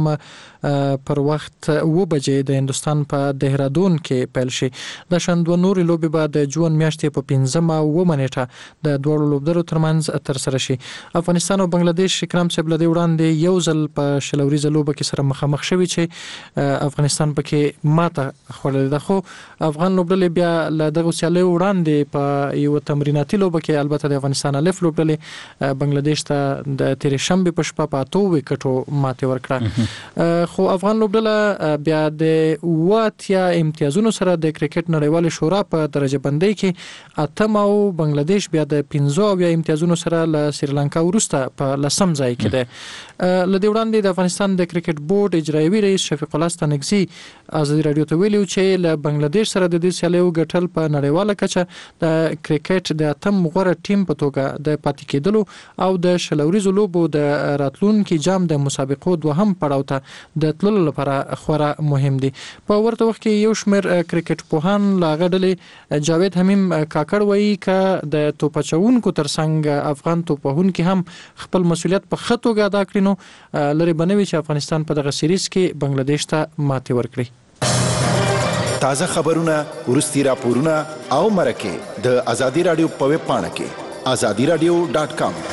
[SPEAKER 16] پر وخت 9 بجې د هندستان په دهرادون کې پیل شي. د شندو نوري لوبي بعد د جون میاشتې په 15 او 9 نیټه د دوړو لوبډلو ترمنځ تر سره شي. افغانستان او بنگلاديش اکرام صاحب لدی وړاندې یو ځل په شلوريزو لوبه کې سره مخامخ شوي چې افغانستان پکې ماته خوړلې ده، خو افغان لوبډلې بیا له دغه سیالیو وړاندې په یو تمریناتي لوبه کې البته د افغانستان الف لوبډلې بنگلاديش ته د تیر شنبه په شپه په 8 وکټو ماته ورکړه. خو افغان لوبډله بیا د 8 امتیازونو سره د کرکټ نړیوال شورا په درجه بندۍ کې اتم او بنگلاديش بیا د 15 امتیازونو سره له سریلانکا وروسته په لسم ځای کې ده. لدی وړاندې د افغانستان د کرکټ بورډ اجرایوي رئیس شفیق الله ستانکزي ازادي رادیو ته ویلي چې له بنگلاديش سره د دې سیالیو ګټل په نړیواله کچه د کرکټ د اتم غوره ټیم په توګه د پاتې کېدلو او د شلوريزو لوبو د راتلونکي جام د مسابقو دوهم پړاو ته د تللو لپاره خورا مهم دي. په ورته وخت کې یو شمېر کرکټ پوهان لا غډلې جاوید حمیم کاکړ وایي ک د توپچونکو ترڅنګ افغان توپوهونکو هم خپل مسولیت په خطو ادا کړي نو لري بنوي چې افغانستان په دغه سیریز کې بنگلاديش ته ماتې ورکړي.
[SPEAKER 12] تازه خبرونه، ورستي راپورونه او مرکه د ازادي رادیو په ویب پاڼه کې azadiradio.com.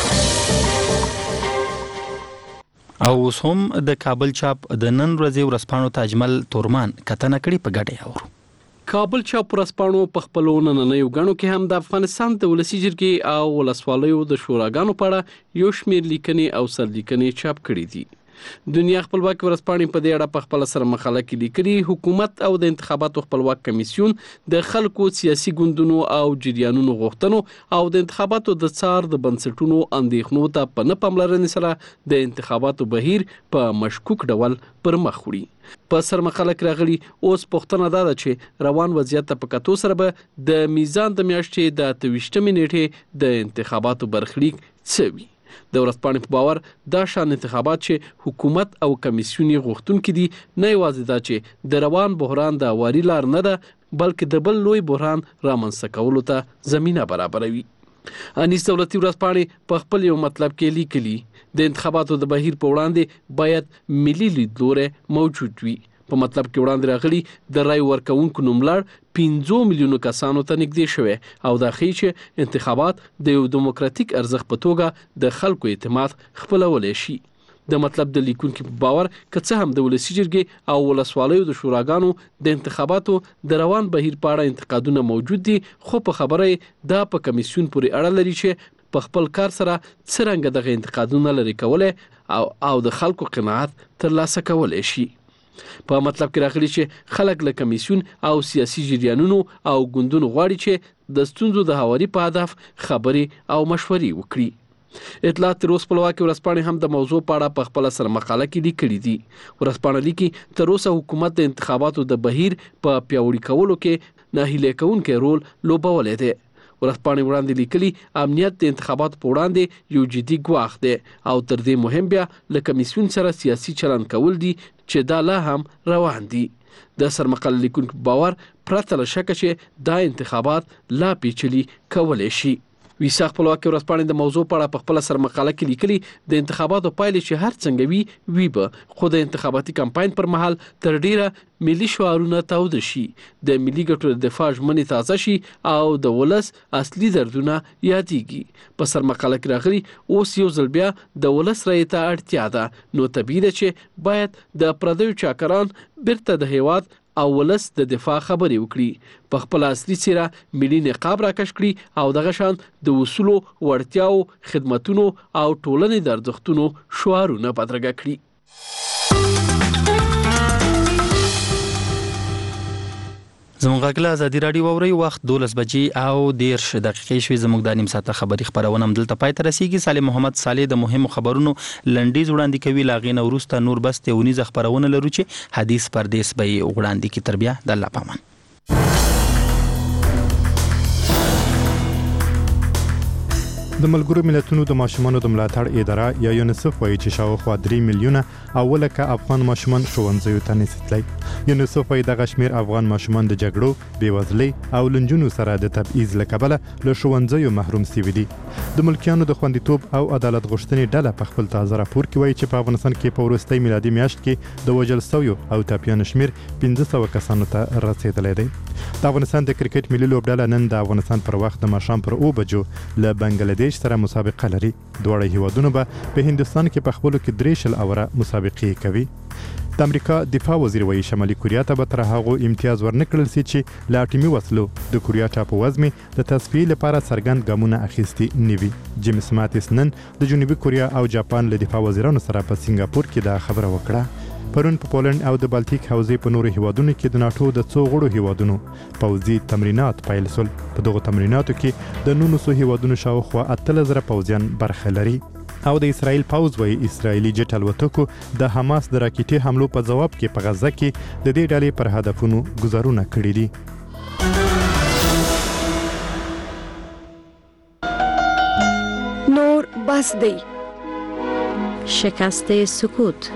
[SPEAKER 2] او اوس هم د کابل چاپ د نن ورځې ورځپاڼو تاجمل تورمان کتنه کړي په ګډه اورو.
[SPEAKER 17] کابل چاپ ورځپاڼو په خپلو نننیو غاڼو کې هم د افغانستان د ولسی جرګې او ولسوالیو د شوراګانو په اړه یو شمېر لیکنې او سرلیکنې چاپ کړي دي. دنیا خپلواک ورځپاڼې په دې اړه په خپل سره مقاله کې لیکلي حکومت او د انتخاباتو خپلواک کمیسیون د خلکو سیاسي ګوندونو او جریانونو غوښتنو او د انتخاباتو د څار د بنسټونو اندېښنو ته په نه پاملرنې سره د انتخاباتو بهیر په مشکوک ډول پر مخ وړي. په سر مقاله کې راغلي اوس پوښتنه ده چې روان وضعیت ته په کتو سره به د میزان د میاشتې د 28 نیټې د انتخاباتو برخلیک څه وي. د ورځپاڼې په باور دا شان انتخابات چې حکومت او کمیسیون غوښتونکي دي نه یوازې دا چې د روان بحران د واري لار نه ده بلکې د بل لوی بحران رامنځته کولو ته زمينه برابروي. انیس دولتي ورځپاڼې په خپل یو مطلب کې لیکلي د انتخاباتو د بهیر په وړاندې باید ملي لیدلوری موجود وي. په مطلب کې وړاندې راغلي د رای ورکوونکو نوملړ 15 میلیونو کسانو ته نږدې شوی او دا ښیي چې انتخابات د یو دیموکراتیک ارزښت په توګه د خلکو اعتماد خپلولی شي. د مطلب د لیکونکو په باور که څه هم د ولسی جرګې او ولسوالیو د شوراګانو د انتخاباتو د روان بهیر په اړه انتقادونه موجود دي، خو په خبره دا په کمیسیون پورې اړه لري چې په خپل کار سره څرنګه دغه انتقادونه لري کولای او د خلکو قناعت ترلاسه کولای شي. په مطلب کې راغلي چې خلک له کمیسیون او سیاسي جریانونو او ګوندونو غواړي چې د ستونزو د هواري په هدف خبرې او مشورې وکړي. اطلاعات تر اوسه خپلواکي ورځپاڼې هم د موضوع په اړه په خپل سر مقاله کې لیکلي دي. ورځپاڼه لیکي تر اوسه حکومت د انتخاباتو د بهیر په پیاوړي کولو کې ناهیلي کوونکی رول لوبولی دی. ورځپاڼې وړاندې لیکلي امنیت د انتخاباتو په وړاندې یو جدي ګواښ دی او تر دې مهم بیا له کمیسیون سره سیاسي چلند کول دي چې دا لا هم روان دي. د سرمقاله لیکونکو باور پرته له شکه چې دا انتخابات لا پیچلي کولای شي. ویسا خپلواکي ورځپاڼې د موضوع په اړه په خپل سر مقاله کې لیکلي د انتخاباتو پایلې چې هر څنګه وي به خو د انتخاباتي کمپاین پر مهال تر ډیره ملي شعارونه تاوده شي، د ملي ګټو د دفاع ژمنې تازه شي او د ولس اصلي دردونه یادېږي. په سر مقاله کې راغلي اوس یو ځل بیا د ولس رایې ته اړتیا ده، نو طبیعي ده چې باید د پردیو چاکران بیرته د هیواد او ولس د دفاع خبرې وکړي، په خپل اصلي څیره ملي نقاب راکش کړي او دغه شان د وصولو وړتیاو، خدمتونو او ټولنې د ارزښتونو شعارونه بدرګه کړي.
[SPEAKER 2] زموږ غږ ازادي راډیو اوري، وخت 12 بجې او 13 دقیقې شوي. زموږ د نیم ساعته خبري خبرونه هم دلته پای ته رسیږي. سالم محمد صالح د مهمو خبرونو لنډیز وړاندې کوي. لاغې نه وروسته نور بس تهونیز خبرونه لرو چې حدیث پردیس به وړاندې کی. تر بیا د الله پامان.
[SPEAKER 3] د ملګرو ملتونو د ماشومانو د ملاتړ اداره یا یونیسف وایي چې شاوخوا 3 میلیونه او لکه افغان ماشومان ښوونځیو ته نشي تللی. یونیسف وایي دغه شمیر افغان ماشومان د جګړو، بېوزلۍ او لنجونو سره د تبعیض له کبله له ښوونځیو محروم شوي دي. د ملکیانو د خوندیتوب او عدالت غوښتنې ډله په خپل تازه راپور کې وایي چې په افغانستان کې په وروستۍ میلادي میاشت کې د وژل شویو او ټپیانو شمیر 1500 کسانو ته رسیدلی دی. د افغانستان د کرکټ ملي لوبډله نن د افغانستان پر وخت د ماښام پر 2 بجو له بنگلاديش سره مسابقه لري. دواړه هیوادونه به په هندستان کې په خپلو کې 3 اوره مسابقې کوي. د امریکا دفاع وزیر وایي شمالي کوریا ته به تر هغو امتیاز ورنکړل شي چې له اټومي وسلو د کوریا ټاپووزمې د تصفیې لپاره څرګند ګامونه اخیستي نه وي. جیمز ماتیس نن د جنوبي کوریا او جاپان له دفاع وزیرانو سره په سنگاپور کې دا خبره وکړه. پرون په پولند او د بالټیک حوزې په نورو هیوادونو کې د ناتو د څو غړو هیوادونو پوځي تمرینات پیل شول. په دغو تمریناتو کې د 1900 هیوادونو شاوخوا 8000 پوځیان برخه لري. او د اسرائیل پوځ وایي اسرائیلي جټ الوتکو د حماس د راکټي حملو په جواب کې په غزه کې د دې ډلې پر هدفونو ګزارونه کړي دي.
[SPEAKER 18] نور بس دی. شکست سکوت.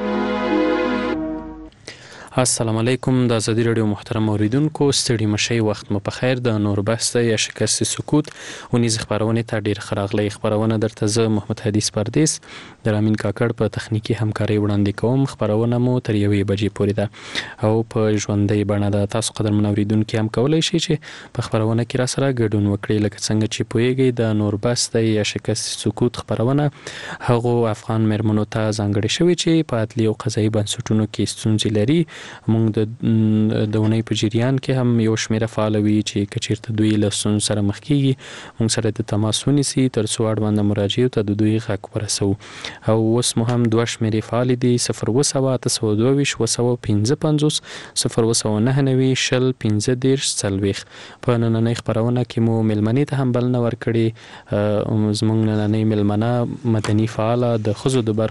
[SPEAKER 11] السلام علیکم. د ازادي راډیو محترم اوریدونکو، ستړي مشي، وخت مو په خیر. د نور بسته یا شکست سکوت ونیز خبرونه ته ډیر خراغلی خبرونه درته زه محمد حدیث پردیس د رامین کاکړ په تخنیکی همکاري وړاندې کوم. خبرونه مو تر 1 بجې پورې ده او په ژوندۍ بڼه ده. تاسو قدرمن اوریدونکو هم کولای شئ چې په خبرونه کې را سره ګډون وکړئ. لکه څنګه چې پوهیږئ د نور بسته یا شکست سکوت خبرونه هغه افغان مېرمنو ته ځانګړي شوی چې په عدلي او قضایي بنسټونو کې ستونزې لري. موږ د ونې په جریان کې هم یو شمیره فعال وي چې کچیرته دوی له ستونزو سره مخ کیږي موږ سره د تماس ونیسي تر څو اړوند مراجعو ته د دوی غږ ورسوو. او اوس مو هم 2 شمیرې فعال دي: 02822 255 029 شل 15 40. په نننۍ خبرونه کې مو ملمنې ته هم بلنه ورکړې. زموږ نننۍ ملمنه مدني فعاله د ښځو د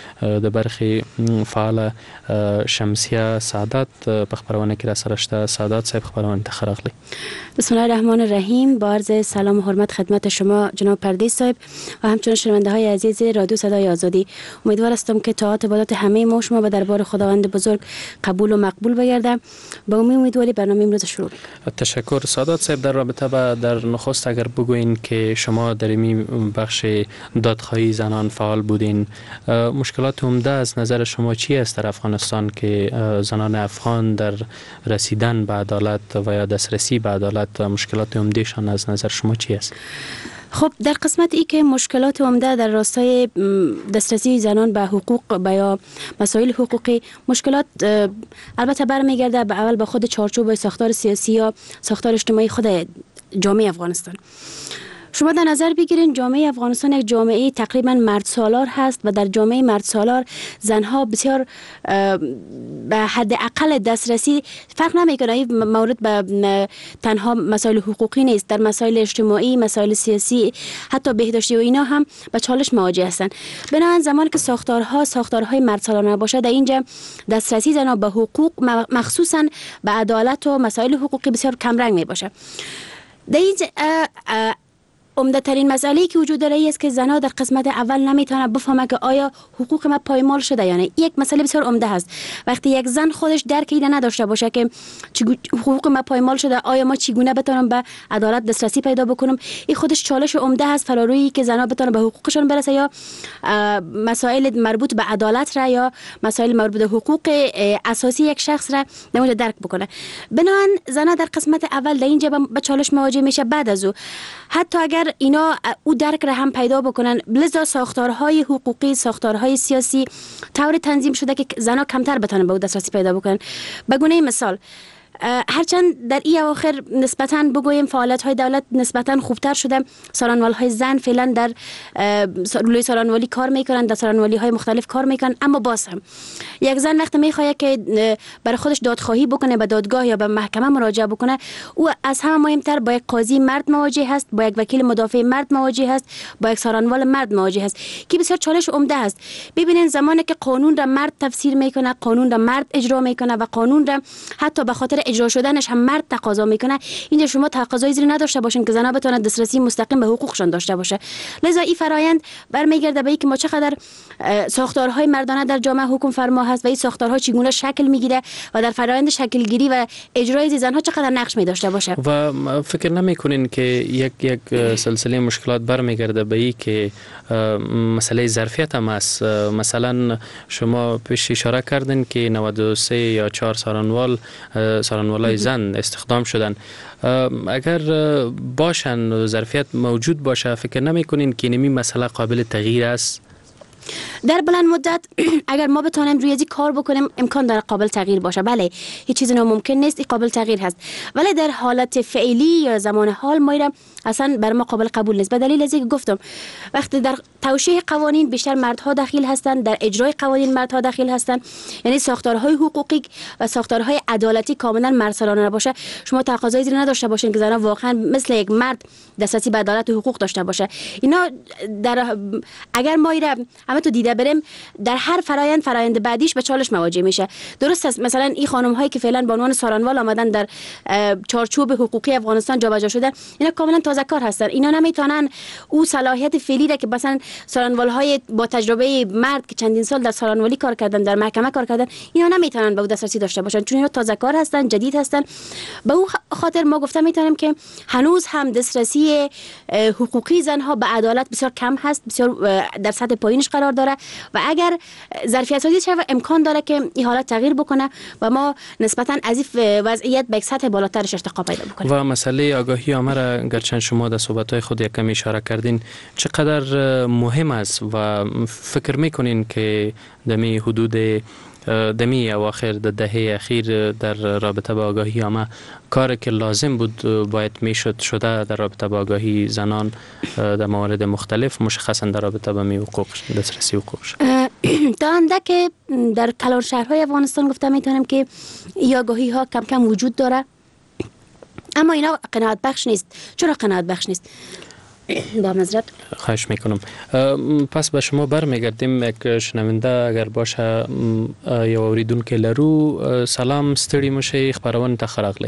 [SPEAKER 11] برخې فعاله شمسیه سعادت په خبرونه کې را سره شته. سعادت صاحب خبرونه ته خراغلی.
[SPEAKER 18] بسم الله الرحمن الرحیم. با عرض سلام و حرمت خدمت شما جناب پردیس صاحب و همچنین شنونده های عزیز رادیو صدای آزادی. امیدوار هستم که طاعت عبادات همه ما شما به دربار خداوند بزرگ قبول و مقبول بگرده. با امیدواری برنامه امروز شروع کنیم.
[SPEAKER 11] تشکر سعادت صاحب. در رابطه با در نخست اگر بگوین که شما در این بخش دادخواهی زنان فعال بودین، مشکلات عمده از نظر شما چی است در افغانستان که زنان افغان در رسیدن به عدالت و یا دسترسی به عدالت مشکلات عمدهشان از نظر شما چی است؟
[SPEAKER 18] خب در قسمت ای که مشکلات عمده در راستای دسترسی زنان به حقوق و یا مسائل حقوقی، مشکلات البته برمیگرده به اول به خود چارچوب ساختار سیاسی یا ساختار اجتماعی خود جامعه افغانستان. شما در نظر بگیرین جامعه افغانستان یک جامعه تقریبا مرد سالار هست و در جامعه مرد سالار زنها بسیار به حد اقل دسترسی فرق نمیکنه. این مورد به تنها مسائل حقوقی نیست، در مسائل اجتماعی، مسائل سیاسی، حتی بهداشتی و اینا هم به چالش مواجه هستند. بنابراین زمانی که ساختارهای مرد سالار نباشه، در اینجا دسترسی زنها به حقوق مخصوصا به عدالت و مسائل حقوقی بسیار کمرنگ می باشه. در اینجا عمده ترین مسئله که وجود داره است که زنها در قسمت اول نمیتونه بفهمه که آیا حقوق ما پایمال شده یا نه. یک مسئله بسیار عمده هست. وقتی یک زن خودش درک اینو نداشته باشه که حقوق ما پایمال شده، آیا ما چگونه بتونم به عدالت دسترسی پیدا بکنم، این خودش چالش عمده هست فراروی که زنها بتونن به حقوقشون برسه یا مسائل مربوط به عدالت را یا مسائل مربوط به حقوق اساسی یک شخص را در اونجا درک بکنه. بنابراین زنها در قسمت اول در اینجا به چالش مواجه میشه. بعد از او حتی اگر اینا او درک را هم پیدا بکنن، لذا ساختارهای حقوقی، ساختارهای سیاسی طور تنظیم شده که زنها کمتر بتونن به او دسترسی پیدا بکنن. به گونه مثال هرچند در این اواخر نسبتاً بگوییم فعالیت‌های دولت نسبتاً خوبتر شده، سارنوال‌های زن فعلا در روی سارنوالی کار میکنن، در سارنوالی‌های مختلف کار میکنن، اما باز هم یک زن وقتی میخواد که برای خودش دادخواهی بکنه، به دادگاه یا به محکمه مراجعه بکنه، او از همه مهمتر با یک قاضی مرد مواجه هست، با یک وکیل مدافع مرد مواجه هست، با یک سارنوال مرد مواجه هست که بسیار چالش عمده است. ببینین زمانی که قانون را مرد تفسیر میکنه، قانون را مرد اجرا میکنه و قانون را حتی به خاطر اجرا شدنش هم مرد تقاضا میکنه، اینجا شما تقاضای زیر نداشته باشین که زنها بتونن دسترسی مستقیم به حقوقشان داشته باشه. لذا این فرایند برمیگرده به اینکه ما چقدر ساختارهای مردانه در جامعه حکم فرما هست و این ساختارها چگونه شکل میگیره و در فرایند شکل گیری و اجرای زنها چقدر نقش می داشته باشه.
[SPEAKER 11] و فکر نمیکنین که یک سلسله مشکلات برمیگرده به این که مسئله ظرفیت هم است؟ مثلا شما پیش اشاره کردین که 93 یا 4 سارنوالای زن استخدام شدن. اگر باشن ظرفیت موجود باشه، فکر نمیکنین که این مسئله قابل تغییر است؟
[SPEAKER 18] در بلند مدت اگر ما بتونیم روی ازی کار بکنیم امکان داره قابل تغییر باشه. بله، هیچ چیزی ناممکن نیست، این قابل تغییر هست، ولی در حالت فعلی یا زمان حال ما اصلا بر ما قابل قبول نیست. به دلیل از اینکه گفتم وقتی در توشیح قوانین بیشتر مردها دخیل هستند، در اجرای قوانین مردها دخیل هستند، یعنی ساختارهای حقوقی و ساختارهای عدالتی کاملا مرسلانه باشه، شما تقاضایی زیر نداشته باشین که زنها واقعا مثل یک مرد دسترسی به عدالت و حقوق داشته باشه. اینا در اگر ما همه تو دیده بریم در هر فرایند بعدیش به چالش مواجه میشه. درست است مثلا این خانم هایی که فعلا به عنوان سارنوال آمدن در چارچوب حقوقی افغانستان جابجا شده، اینا کاملا تازه کار هستن، اینا نمیتونن او صلاحیت فعلی را که مثلا سارنوال های با تجربه مرد که چندین سال در سارنوالی کار کردن، در محکمه کار کردن، اینا نمیتونن به او دسترسی داشته باشن، چون اینا تازه کار هستن، جدید هستن. به او خاطر ما گفتم میتونیم که هنوز هم دسترسی حقوقی زنها به عدالت بسیار کم هست، بسیار در سطح پایینش قرار داره و اگر ظرفیت سازی شه امکان داره که این حالت تغییر بکنه و ما نسبتا از این وضعیت به یک سطح بالاترش ارتقا پیدا بکنیم. و
[SPEAKER 11] مسئله آگاهی عامه را گرچه شما در صحبت‌های خود یک کمی اشاره کردین، چقدر مهم است و فکر میکنین که دمی حدود دمی اواخر در دهه اخیر در رابطه با آگاهی عامه کاری که لازم بود باید میشد شده در رابطه با آگاهی زنان در موارد مختلف، مشخصا در رابطه با حقوق دسترسی حقوقش؟
[SPEAKER 18] تا اندک در کلان شهرهای افغانستان گفتم میتونم که این آگاهی ها کم کم وجود داره، اما اینا قناعت بخش نیست. چرا قناعت بخش نیست؟ با معذرت
[SPEAKER 11] خواهش میکنم. پس به شما برمیگردیم. یک شنونده اگر باشه یا اوریدونکو لرو. سلام، ستړي مشي، خبرونه ته خراغلی.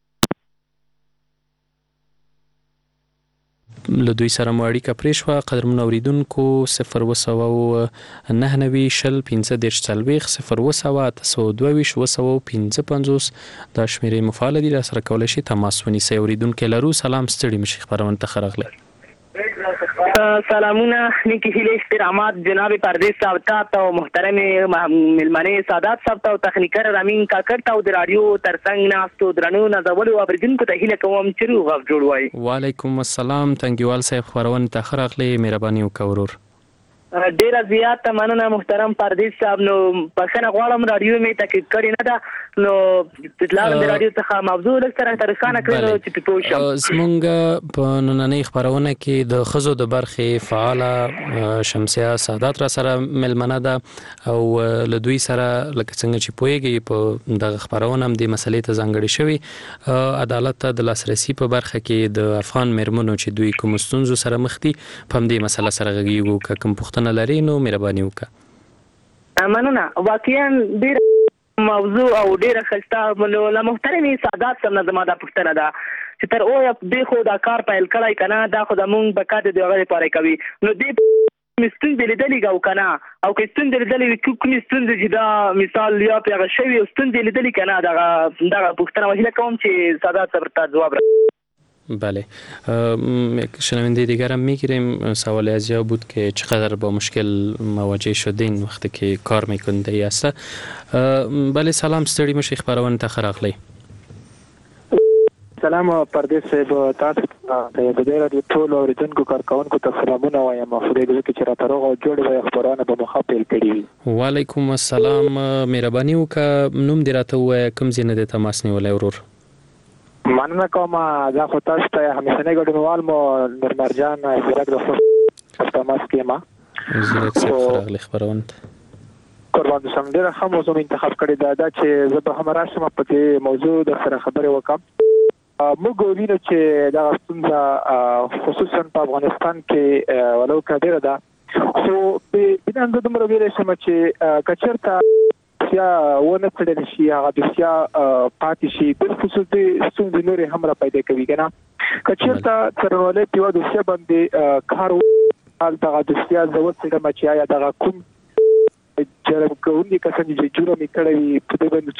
[SPEAKER 11] له دوی سره مو اړیکه پرې شوه. قدرمنو اوریدونکو 090 شل 15 020 دا شمیرې مفعال دي، را سره کولی شي تماس ونیسئ. اوریدونکو لرو. سلام، ستړي مشي، خبرونه ته خراغلی.
[SPEAKER 19] سلامونه، نیکی هیله احترامات جناب پردیس صاحب ته او محترم ملمنه سادات صاحب ته او تخنیکر رامین کاکړ ته او د رادیو ترڅنګ ناستو درنو نازولو اوریدونکو ته هیله کوم چې روغ جوړ وای.
[SPEAKER 11] وعلیکم السلام تنګیوال صاحب، خبرونه ته خراغلی، مهرباني وکړئ.
[SPEAKER 19] ډیره زیاته مننه محترم پردیس صاحب. نو بخښنه غواړم رادیو می تحقیق کړی نه ده، نو اطلاع د رادیو څخه موضوع لږ سره ترسانه کړو چې پوه شم.
[SPEAKER 11] زمونږ په نننۍ خبرونه کې د ښځو د برخې فعاله شمسیه سادات را سره ملمنه ده او له دوی سره لکه څنګه چې پوهیږي په دغه خبرونه هم د مسلې ته ځانګړې شوي عدالت ته د لاسرسي په برخه کې د افغان میرمنو چې دوی کوم ستونزو سره مخ دي په همدې مسله سره غږیږو. که کوم پوښتنه لري نو مهرباني وکړه.
[SPEAKER 19] مننه. واقعا ډېر موضوع او ډیره ښایسته له محترمې سادات صاحب نه زما دا پوښتنه ده چې تر اوسه دې خو دا کار پیل کړی که نه، دا خو زمونږ په کار د هغه لپاره کوي، نو دې ستونزې لیدلې او که نه، او که ستونزې لیدلې وي کومې ستونزې چې دا مثال یا پرې هغه شوي او ستونزې لیدلې که نه، دغه پوښتنه وهیله کوم چې سادات صاحب ته جواب
[SPEAKER 11] بله. شنونده دیگر هم میگیریم. سوال از یا بود که چقدر با مشکل مواجه شدین وقتی که کار میکنده ای است. بله سلام، ستړي مشي، خبرونه ته خراغلی.
[SPEAKER 20] سلام پردیس صاحب، تاسو ته د دې رادیو ټول اوریدونکو کارکونکو ته سلامونه وایم. خدای دې وکړي چې راته روغ او جوړ وي، خبرونه به مخه پیل کړي وي.
[SPEAKER 11] وعلیکم السلام. مهرباني وکړه نوم دې راته ووایه، کوم ځای نه دې تماس نیولی ورور؟
[SPEAKER 20] مننه کوم. دا خو تاسو ته همیشنی ګډونوال مو نرمرجان زیرک د خپل تماس کې ما
[SPEAKER 11] زیرک صاحب راغلی خبرونه
[SPEAKER 20] قربان شم. ډېره ښه موضوع انتخاب کړې ده چې زه به هم راشم په دې موضوع د سره خبرې وکړم. موږ وینو چې دا ستونزه خصوصا په افغانستان کې ولو که ډېره ده، خو بنا زه دومره ویلی شم چې که چېرته دوسیه ونه څېړل شي، هغه دوسیه پاتې شي، بالخصوص دې ستونزې نورې هم را پیدا کوي که نه. که چېرته څارنوالۍ په یوه دوسیه باندې کار وکړي، دغه دوسیه زه وڅېړم چې آیا دغه کوم جرم کوونکي کسان چې جرم یې کړی وي په دې باندې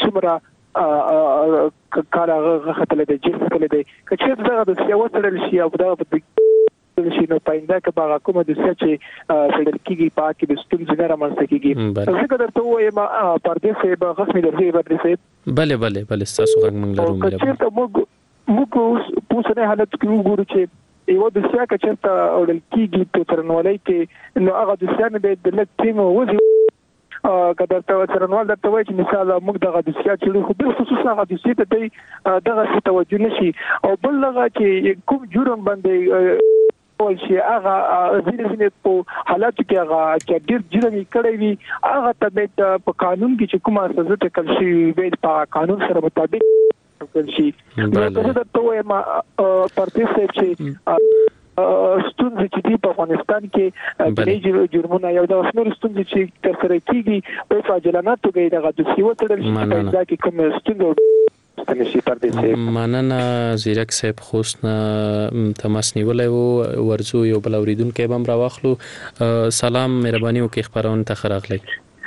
[SPEAKER 20] څومره کال هغه ختلی دی، جیل ختلی دی. که چېرته دغه دوسیه وڅېړل شي او دغه شي، نو په آینده کې به هغه کومه دوسیه چې څېړل کېږي په هغه کې د ستونزې نه رامنځته کېږي. ځکه درته ووایم پردیس صاحب، غږ مې درځي پردیس صاحب.
[SPEAKER 11] بلې بلې ستاسو غږ موږ لرو.
[SPEAKER 20] که چېرته موږ اوس په اوسني حالت کې وګورو چې یوه دوسیه که چېرته وړل کېږي په څارنوالۍ کې، نو هغه دوسیه نه باید د لږ ټیم وځي. که درته څارنوال درته وایي چې مثال موږ دغه دوسیه څېړو، خو بالخصوص هغه دوسیې ته دی دغسې توجه نه شي. او بل هغه چې کوم جرم باندې ول شي، هغه ځینې په حالاتو کې هغه چې ډېر جرم یې کړی وي، هغه ته باید په قانون کې چې کومه سزا ټاکل شوې باید په قانون سره مطابق ټاکل شي. نو که زه درته ووایم پردیس صاحب چې ستونزې چې دي په افغانستان کې جنایي جرمونه یا دغه نور ستونزې چې ترسره کېږي باید په عاجلانه توګه یې دغه دوسیې وڅېړل شي چې په آینده کې کوم ستونزې نه شي. پردیس صاحب
[SPEAKER 11] مننه. زیرک صاحب خوست نه تماس نیولی و، ورځو یو بل اورېدونکی به هم راواخلو. سلام، مهرباني وکړئ خپرونې ته ښه راغلی.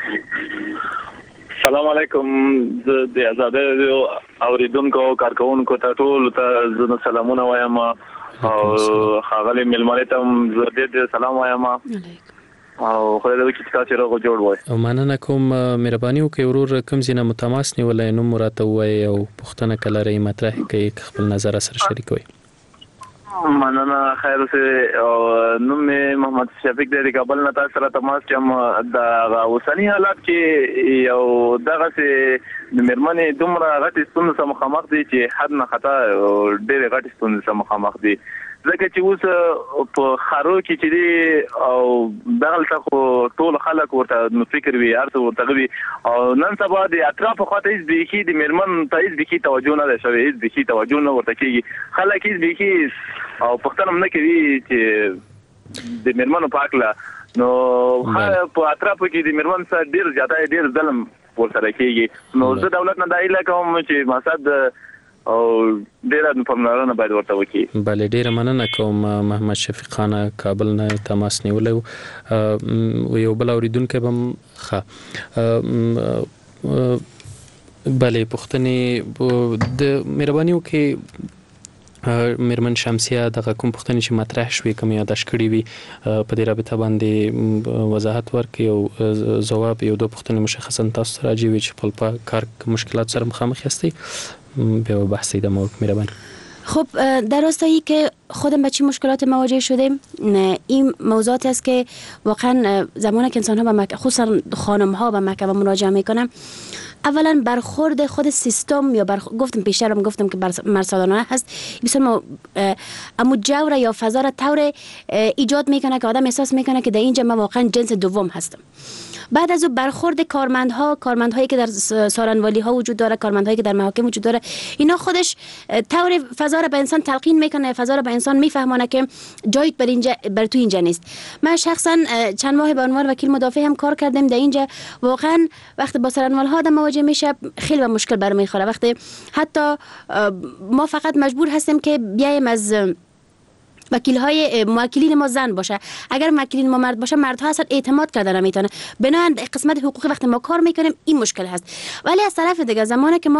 [SPEAKER 21] سلام علیکم. زه د آزادۍ راډیو اورېدونکو کارکونکو ته ټولو ته زه سلامونه وایم او ښاغلي مېلمنې ته هم زه ډېر سلام وایم او خدای دې وکړي چې تاسو روغ جوړ وای.
[SPEAKER 11] مننه کوم. مهرباني وکړئ ورور، کوم ځای نه مو تماس نیولی، نوم مو راته ووایئ او پوښتنه که لرئ مطرح کړئ، خپل نظر سره شریکوئ.
[SPEAKER 21] مننه. خیر اوسئ. او نوم مې محمد شفیق دی، د کابل نه تاسو سره تماس کوم. د اوسني حالات کې یو دغسې د مېرمنې دومره غټې ستونزې سره مخامخ دي چې حد نه خطا ډېرې غټې ستونزې سره مخامخ دي. ځکه چې اوس په ښارو کې چې دي او دغلته خو ټول خلک ورته نو فکر وي، هر څه ورته وي. او نن سبا د اطرافو خواته هېڅ بیخي د مېرمن ته هېڅ بیخي توجه نه ده شوې، هېڅ بیخي توجه نه ورته کېږي. خلک هېڅ بیخي او پوښتنه هم نه کوي چې د مېرمنو په هکله. نو په اطرافو کې د مېرمن سره ډېر زیاته ډېر ظلم ورسره کېږي. نو زه دولت نه دا هیله کوم چې مقصد او ډېره پاملرنه باید ورته وکړي.
[SPEAKER 11] بله، ډېره مننه کوم. محمد شفیق خان کابل نه تماس نیولی و. یو بل اورېدونکی به هم بله پوښتنې د مهرباني وکړئ مېرمن شمسیه، دغه کوم پوښتنې چې مطرح شوې کوم یاداشت کړي وي په دې رابطه باندې وضاحت ورکړي او ځواب یو دوه پوښتنې مشخصا تاسو ته راجع وي چې په کار مشکلات سره مخامخ یاستئ، بیا بحث ادامه وکړو. مهرباني.
[SPEAKER 18] خب در راستایی که خودم با چی مشکلات مواجه شدیم، این موضوعات است که واقعا زمانی که انسان ها به خصوصا خانم ها به مکتب مراجعه میکنن، اولا برخورد خود سیستم یا گفتم پیشترم گفتم که مرصادانه هست، بسیار امو جو یا فضا را طور ایجاد میکنه که آدم احساس میکنه که در اینجا من واقعا جنس دوم هستم. بعد از اون برخورد کارمندهایی که در سارنوالی ها وجود داره، کارمندهایی که در محاکم وجود داره، اینا خودش طور فضا را به انسان تلقین میکنه، فضا را به انسان میفهمونه که جایت بر تو اینجا نیست. من شخصا چند ماه به عنوان وکیل مدافع هم کار کردم در اینجا. واقعا وقتی با سارنوال ها آدم مواجه میشه خیلی به مشکل برمیخوره. وقتی حتی ما فقط مجبور هستیم که بیایم از موکلین ما زن باشه، اگر موکلین ما مرد باشه مردها اصلا اعتماد کردن نمیتونه. بنابراین قسمت حقوقی وقتی ما کار میکنیم این مشکل هست. ولی از طرف دیگه زمانی که ما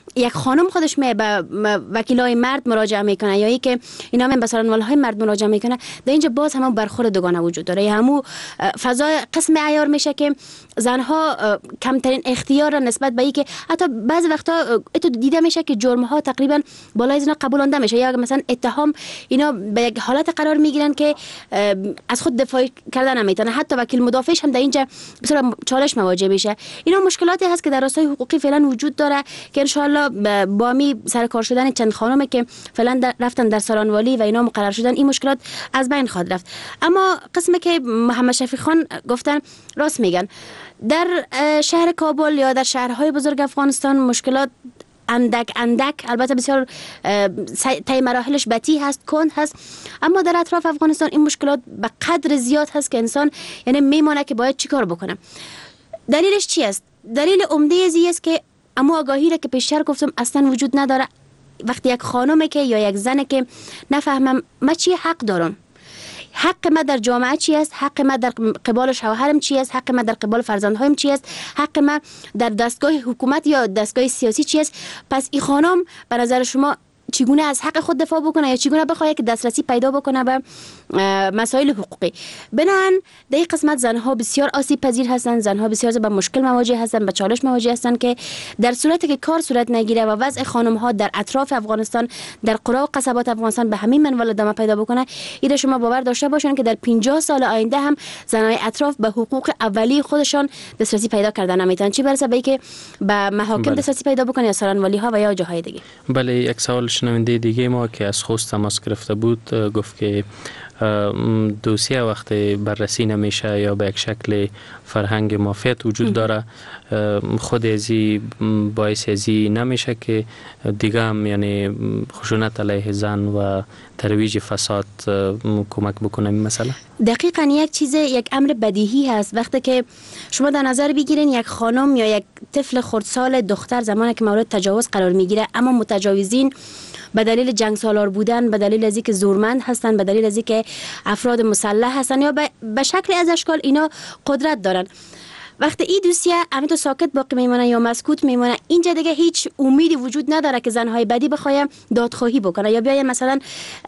[SPEAKER 18] یک خانم خودش می به وکیلای مرد مراجعه میکنه یا ای که اینا هم به سرانوالهای مرد مراجعه میکنه، در اینجا باز هم برخورد دوگانه وجود داره. همو فضای قسم عیار میشه که زنها کمترین اختیار را نسبت به ای که حتی بعضی وقتا تو دیده میشه که جرم ها تقریبا بالای از اینا قبولانده میشه، یا مثلا اتهام اینا به یک حالت قرار میگیرن که از خود دفاع کردن نمیتونه، حتی وکیل مدافعش هم در اینجا بسیار چالش مواجه میشه. اینا مشکلاتی هست که در راستای حقوقی فعلا وجود داره که ان شاء الله با می سرکار شدن چند خانمی که فعلا رفتن در سرانوالی و اینا مقرر شدن این مشکلات از بین خواهد رفت. اما قسمی که محمد شفیق خان گفتن راست میگن، در شهر کابل یا در شهرهای بزرگ افغانستان مشکلات اندک البته بسیار طی مراحلش بطیء هست، کند هست، اما در اطراف افغانستان این مشکلات به قدر زیاد هست که انسان یعنی میمونه که باید چیکار بکنه. دلیلش چی است؟ دلیل عمده ازی است که اما آگاهی را که پیشتر گفتم اصلا وجود نداره. وقتی یک خانومه که یا یک زنه که نفهمم من چی حق دارم، حق من در جامعه چی است، حق من در قبال شوهرم چی است، حق من در قبال فرزندهایم چی است، حق من در دستگاه حکومت یا دستگاه سیاسی چی است، پس این خانم به نظر شما چگونه از حق خود دفاع بکنه یا چگونه بخواد که دسترسی پیدا بکنه به مسائل حقوقی؟ بنابراین در این قسمت زنها بسیار آسیب پذیر هستند، زنها بسیار به مشکل مواجه هستند، به چالش مواجه هستند که در صورتی که کار صورت نگیره و وضع خانم ها در اطراف افغانستان در قرى و قصبات افغانستان به همین منوال ادامه پیدا بکنه، ایده شما باور داشته باشین که در 50 سال آینده هم زنای اطراف به حقوق اولیه خودشان دسترسی پیدا کردن نمیتونن، چی برسه به اینکه به محاکم دسترسی پیدا بکنه یا سرانوالی ها و یا جاهای دیگه.
[SPEAKER 11] بله، یک سوال شنونده دیگه ما که از خوست تماس گرفته بود گفت که دوسیه وقتی بررسی نمیشه یا به یک شکل فرهنگ مافیت وجود داره، خود ازی باعث ازی نمیشه که دیگه هم یعنی خشونت علیه زن و ترویج فساد کمک بکنه این مسئله؟
[SPEAKER 18] دقیقاً یک امر بدیهی هست. وقتی که شما در نظر بگیرین یک خانم یا یک طفل خردسال دختر زمانی که مورد تجاوز قرار میگیره، اما متجاوزین به دلیل جنگ سالار بودن، به دلیل از اینکه زورمند هستن، به دلیل از اینکه افراد مسلح هستن یا به شکل از اشکال اینا قدرت دارن، وقتی این دوسیه همینطور ساکت باقی میمونه یا مسکوت میمونه، اینجا دیگه هیچ امیدی وجود نداره که زنهای بدی بخواه دادخواهی بکنه یا بیاین مثلا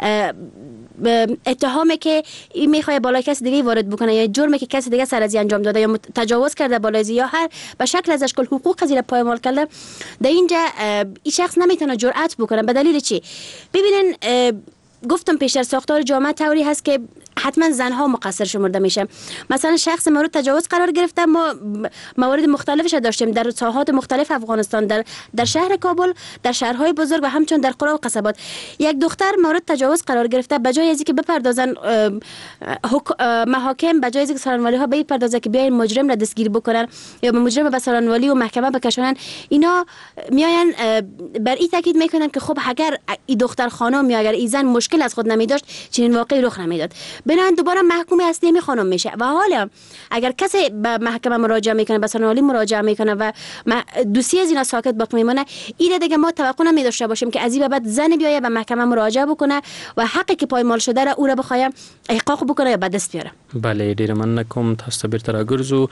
[SPEAKER 18] اتهامی که این میخواد بالای کسی دیگه وارد بکنه یا جرمی که کسی دیگه سر از انجام داده یا تجاوز کرده بالای یا هر به شکل از اشکال حقوق زیر پایمال کرده، در اینجا این شخص نمیتونه جرأت بکنه. به دلیل چی؟ ببینن گفتم پیشتر ساختار جامعه طوری هست که حتما زنها مقصر شمرده میشه. مثلا شخص مورد تجاوز قرار گرفته، ما موارد مختلفش داشتیم در ساحات مختلف افغانستان، در شهر کابل، در شهرهای بزرگ و همچنین در قرى و قصبات. یک دختر مورد تجاوز قرار گرفته، بجای از اینکه بپردازن محاکم، بجای از اینکه سرانوالی ها بپردازن که بیاین مجرم را دستگیر بکنن یا مجرم به سرانوالی و محکمه بکشونن، اینا میاین بر این تاکید میکنن که خب اگر این دختر خانم یا اگر این زن مشکل از خود نمیداشت چنین واقعی رخ نمیداد، بنابراین دوباره محکوم اصلی همین خانم میشه. و حالا اگر کسی به محکمه مراجعه میکنه، به سرانوالی مراجعه میکنه و دوسیه از اینا ساکت باقی میمونه، این دیگه ما توقع نمیداشته باشیم که از این بعد زن بیایه به محکمه مراجعه بکنه و حقی که پایمال شده را او را بخواد احقاق بکنه یا به دست بیاره.
[SPEAKER 11] بله، ډیر مننه کوم. تاسو ته بیرته راګرځو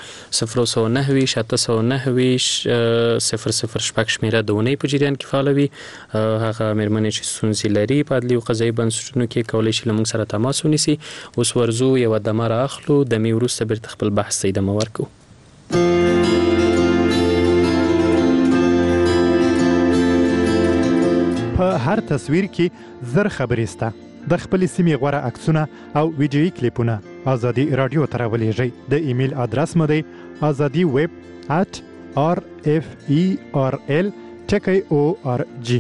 [SPEAKER 11] 009 00 شپږ شمیره د ونې په جریان کې فعالوي. هغه مېرمنې چې ستونزې لري په عدلي او قضایي بنسټونو کې کولی شي له موږ سره تماس ونیسي. اوس ورځو یوه دمه رااخلو، دمې وروسته بیرته خپل بحث ته ادامه ورکوو.
[SPEAKER 3] په هر تصویر کې زر خبرې سته. د خپل سیمې غوره عکسونه او ویډیویي کلیپونه ازادي رادیو ته راولېږئ. د ایمیل ادرس مو دی azadiweb@rferl.org.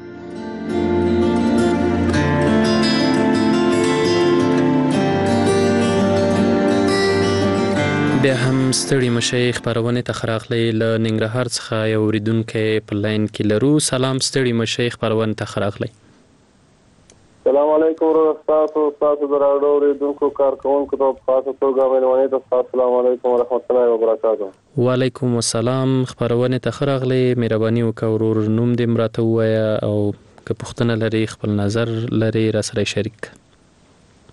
[SPEAKER 11] بیا هم ستړي مشي خبرونه ته خراغلي له ننګرهار څخه یو اوریدونکو په لاین کې لرو. سلام، ستړي مشي خبرونه ته خراغلي.
[SPEAKER 4] السلام علیکم ورحمۃ درادو اوریدونکو کارکونکو ته خاصه توګه مېلمانه ته السلام علیکم ورحمۃ الله وبرکاتہ.
[SPEAKER 11] وعلیکم السلام. خبرونه ته خراغلي، مهرباني وکړئ ورور نوم دې مراته وایا او که پوښتنه لري خپل نظر لري را سره شریک.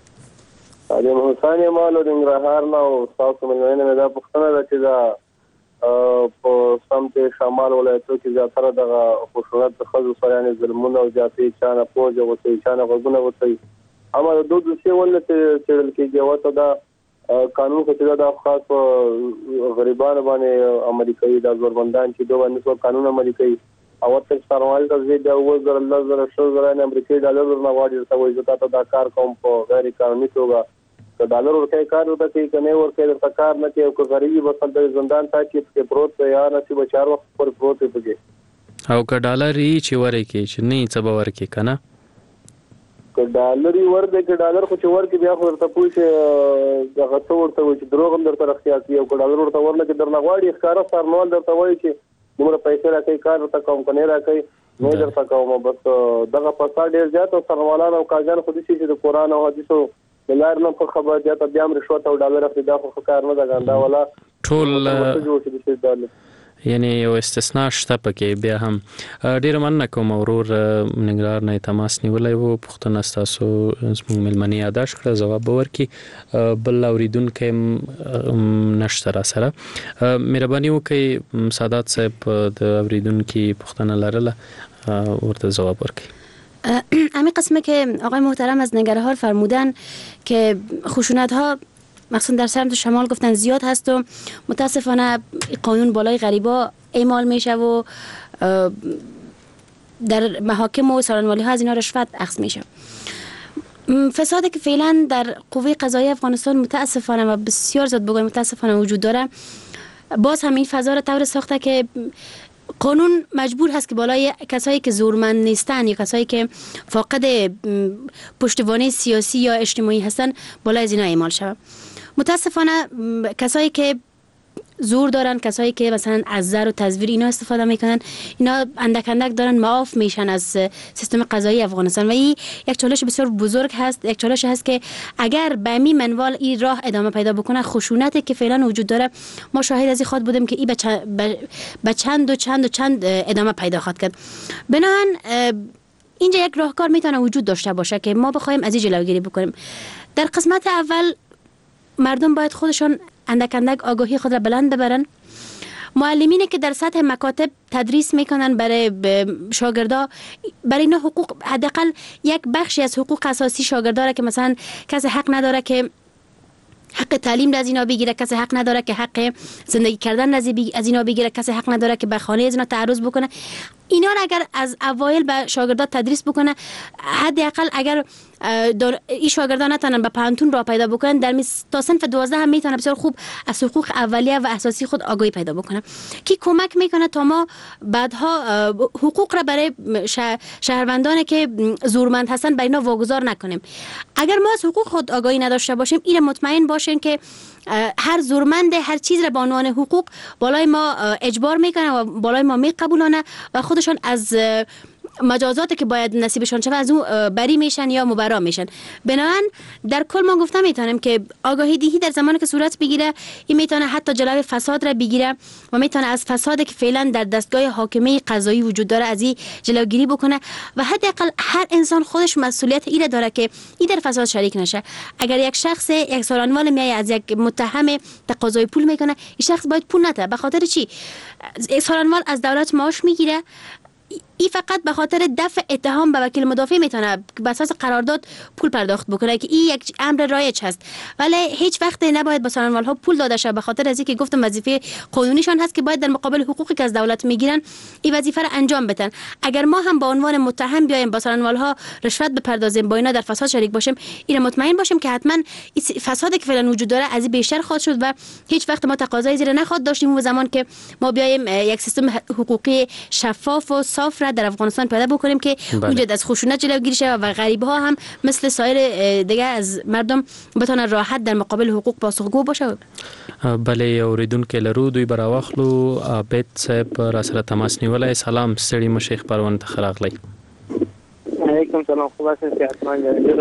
[SPEAKER 4] علي حسین مالو د ننګرهار نه او تاسو مېلمانه مې دا پوښتنه ده چې دا په سمت شمال ولایتو کې زیاتره د خشونت د خزو سره یعنی ظلمونه او جاپي چانه پوج او چانه غوونه وتی اما د دوه څه ولنه چې کېږي وته دا قانون کې دا خاص غریبانو باندې امریکایي د زوربندان چې دوه باندې قانون امریکایي او تر سروال د زیاده وزر الله زره شو زره امریکایي ډالر نه واړي ته وایي چې دا کار کوم په غیر قانوني توګه د ډالر ورکې کار وته کې کنه ورکې د کار نه کې او غریبي وسل د زندان ته کې پروت یا نصیب 4 وخت پر پروت دی
[SPEAKER 11] او که ډالر یې چې ورکې چې نه څه به ورکې کنه
[SPEAKER 4] که ډالر یې ورده کې ډالر خو چې ورکې بیا خو ته پوښي د غته ورته چې دروغ هم درته اختیار کوي او ډالر ورته ورنه کې درنه غواړي ښکارا سرنوال درته وایي چې دومره پیسې راکې کار ته کوم کنه راکې نو درته کوم بس دغه فساد ډیر زیات او سرنوالان او کاجان خو دې چې د قران او حدیثو بلار نه په خبره زیات بیا هم رشوت او ډالر اخلي خو کار نه دا ګنده ولا
[SPEAKER 11] ټول یعنی یو استثناء شته پکې بیا هم ډیر مننه کوم ورور ننګرهار نه تماس نیولای وو پښتون تاسو زموږ ملمنې یاداش کړ جواب ورکړي بل اوریدونکو نشته را سره مهرباني وکړئ سادات صاحب د اوریدونکو پښتنه لرله ورته جواب ورکړي
[SPEAKER 18] همین قسمه که آقای محترم از ننگرهار فرمودن که خشونت ها مخصوصا در سمت شمال گفتن زیاد هست و متاسفانه قانون بالای غریبا اعمال میشه و در محاکم و سالنوالی ها از اینا رشوت اخذ میشه. فسادی که فعلا در قوه قضاییه افغانستان متاسفانه و بسیار زیاد بگویم متاسفانه وجود داره، باز همین فضا را طور ساخته که قانون مجبور هست که بالای کسایی که زورمند نیستن یا کسایی که فاقد پشتوانه سیاسی یا اجتماعی هستن بالای از اینا اعمال شود. متاسفانه کسایی که زور دارن، کسایی که مثلا از زر و تزویر اینا استفاده میکنن، اینا اندک اندک دارن معاف میشن از سیستم قضایی افغانستان و این یک چالش بسیار بزرگ هست. یک چالش هست که اگر به می منوال این راه ادامه پیدا بکنه، خشونتی که فعلا وجود داره ما شاهد از این خود بودیم که این به چند ادامه پیدا خواهد کرد. بنابراین اینجا یک راهکار میتونه وجود داشته باشه که ما بخوایم از این جلوگیری بکنیم. در قسمت اول مردم باید خودشان اندک اندک آگاهی خود را بلند ببرن. معلمینی که در سطح مکاتب تدریس میکنن برای شاگردا، برای اینا حقوق، حداقل یک بخشی از حقوق اساسی شاگردا را که مثلا کسی حق نداره که حق تعلیم از اینا بگیره، کسی حق نداره که حق زندگی کردن از اینا بگیره، کسی حق نداره که به خانه از اینا تعرض بکنه. اینا اگر از اوایل به شاگردا تدریس بکنه، حداقل اگر این شاگردان نتونن به پانتون راه پیدا بکنن، در تا صنف 12 هم میتونه بسیار خوب از حقوق اولیه و اساسی خود آگاهی پیدا بکنه که کمک میکنه تا ما بعدها حقوق را برای شهروندانی که زورمند هستن برای اینا واگذار نکنیم. اگر ما از حقوق خود آگاهی نداشته باشیم، این مطمئن باشین که هر زورمند هر چیز را به عنوان حقوق بالای ما اجبار میکنه و بالای ما میقبولانه و خودشان از مجازاتی که باید نصیبشان شود از اون بری میشن یا مبرا میشن. بنابراین در کل ما گفتم میتونم که آگاهی دهی در زمانی که صورت بگیره، این میتونه حتی جلوی فساد را بگیره و میتونه از فسادی که فعلا در دستگاه حاکمه قضایی وجود داره از این جلوگیری بکنه و حداقل هر انسان خودش مسئولیت این داره که این در فساد شریک نشه. اگر یک شخص یک سالنوال میای از یک متهم تقاضای پول میکنه، این شخص باید پول نده. به خاطر چی؟ سالنوال از دولت معاش میگیره، این فقط به خاطر دفع اتهام به وکیل مدافع میتونه به اساس قرارداد پول پرداخت بکنه که این یک امر رایج هست، ولی هیچ وقت نباید به سالنوال ها پول داده شه، به خاطر از اینکه گفتم وظیفه قانونیشان هست که باید در مقابل حقوقی که از دولت میگیرن این وظیفه را انجام بدن. اگر ما هم به عنوان متهم بیایم با سالنوال ها رشوت بپردازیم، با اینا در فساد شریک باشیم، این مطمئن باشیم که حتما فسادی که فعلا وجود داره از این بیشتر خواهد شد و هیچ وقت ما تقاضای زیر نخواهد داشتیم و زمان که ما بیایم یک سیستم حقوقی شفاف و صاف در افغانستان پیدا بکنیم که اونجا از خشونت جلوگیری شود و غریب‌ها هم مثل سایر دیگه از مردم بتونن راحت در مقابل حقوق پاسخگو باشه.
[SPEAKER 11] بله اوریدونکو لرو دوی براوخلو عابد صاحب را سره تماس نیولای. سلام ستړي مشیخ پروان ته خراغلی.
[SPEAKER 5] علیکم سلام، خوب هستین؟ صحتمند یاست؟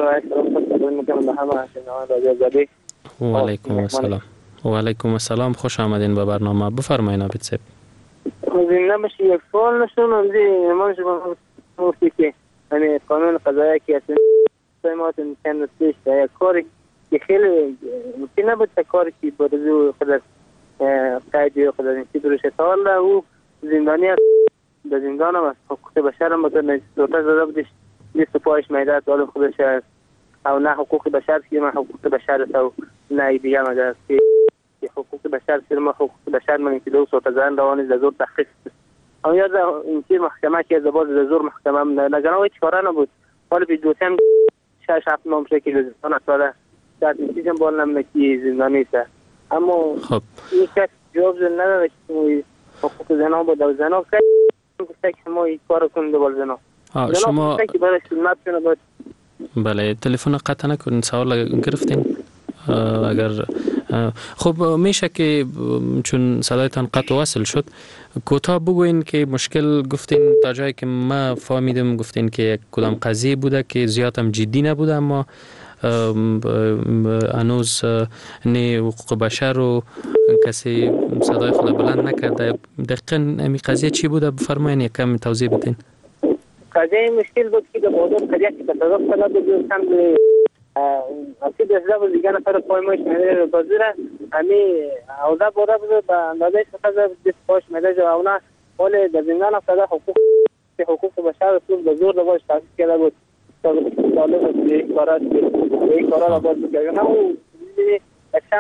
[SPEAKER 11] و علیکم السلام. و علیکم السلام، خوش آمدین به برنامه. بفرمایید عابد صاحب.
[SPEAKER 5] زنده باشی. یک سوال نشون امروز ما شما که یعنی قانون قضایی که اصلا ما چند سیش یک کاری که خیلی ممکن نبود کاری که برزو خود قید خدادینسی درش سال او زندانی است. در زندان هم از حقوق بشر هم بکنه دوتا زده بودش 25 میده سال خودش است او نه حقوق بشر که من حقوق بشر است او نه دیگه مده است که حقوق بشر سرما حقوق بشر من که دو سوتا زن روانی در زور تحقیق او یاد این که محکمه که زباز در زور محکمه نگران هیچ کاره نبود حالا به دوستم 6-7 ماه که زندان است در نتیجه بال نمکی زندانی است اما
[SPEAKER 11] خب
[SPEAKER 5] این کس جواب نداره که حقوق زنان بود و زنان گفته که ما این کار کنیم دوباره زنان
[SPEAKER 11] شما
[SPEAKER 5] که برای سنت کنه باید
[SPEAKER 11] بله تلفن قطع نکنین سوال گرفتین اگر خب میشه که چون صدایتان قطع وصل شد کوتاه بگوین که مشکل گفتین تا جایی که ما فهمیدم گفتین که یک کدام قضیه بوده که زیاد هم جدی نبوده اما هنوز نه حقوق بشر و کسی صدای خود بلند نکرده دقیقاً این قضیه چی بوده بفرمایین یکم توضیح بدین
[SPEAKER 5] قضیه مشکل بود که در موضوع قضیه که تصادف شده بود هم اصید ازده بود دیگه نفر پایمایش میده بازوره همی اوضاع بوده بود به اندازه شده 25 میده جو اونا ولی در زندان افتاده حقوق بشر رسول به زور دواش تحصیل کرده بود طالب است یک کارا را باز بکنه نه او اکشن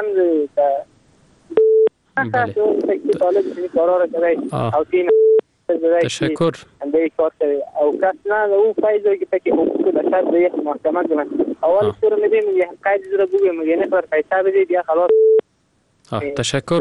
[SPEAKER 5] طالب این کارا را کرده او تین
[SPEAKER 11] تشکر
[SPEAKER 5] انده کار کرده او کس نه او فایده که تکی حقوق بشر به یک محکمه کنه اول سور میدیم یه قید زیر بگویم یه نفر پیسه بدید یا خلاص
[SPEAKER 11] تشکر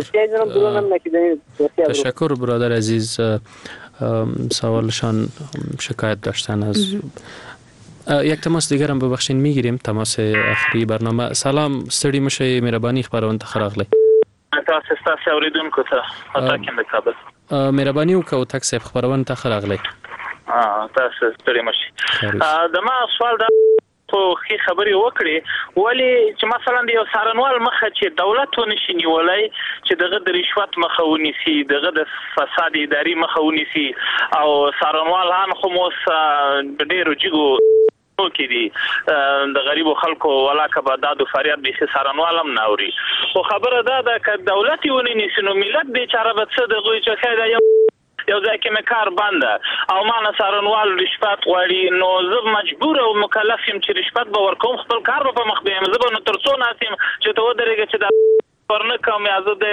[SPEAKER 11] تشکر برادر عزیز سوالشان شکایت داشتن از یک تماس دیگر هم ببخشین میگیریم تماس اخری برنامه سلام ستړي مشه مهرباني خبرونه خراغله
[SPEAKER 21] تاسو اوریدونکو ته اتاکم د کابل
[SPEAKER 11] مهرباني وکاو تاسو خبرونه ته خراغله
[SPEAKER 21] تاسو ستړي مشه د ما سوال د خو خبري وکړي ولی چې مثلا د یو سارنوال مخه چې دولت ونشي نیولای چې دغه د رشوت مخه ونیسي دغه د فساد اداري مخه ونیسي او سارنوال هم خو موس د ډیرو جګو کې دي د غریبو خلکو ولاکه به دادو فریاد به سارنوال هم ناوري خو خبره ده چې دولت ونی نیسي نو ملت به چاره به څه دغه چې خیر یو ځای کې مکار بنده او ما سارنوال رشوت غواړي نو زه مجبور او مکلف یم چې رشوت به ورکوم خپل کار په مخ بیم زه به نو ترڅو ناسم چې ته ودرېږې چې دا ورنه کوم یا زه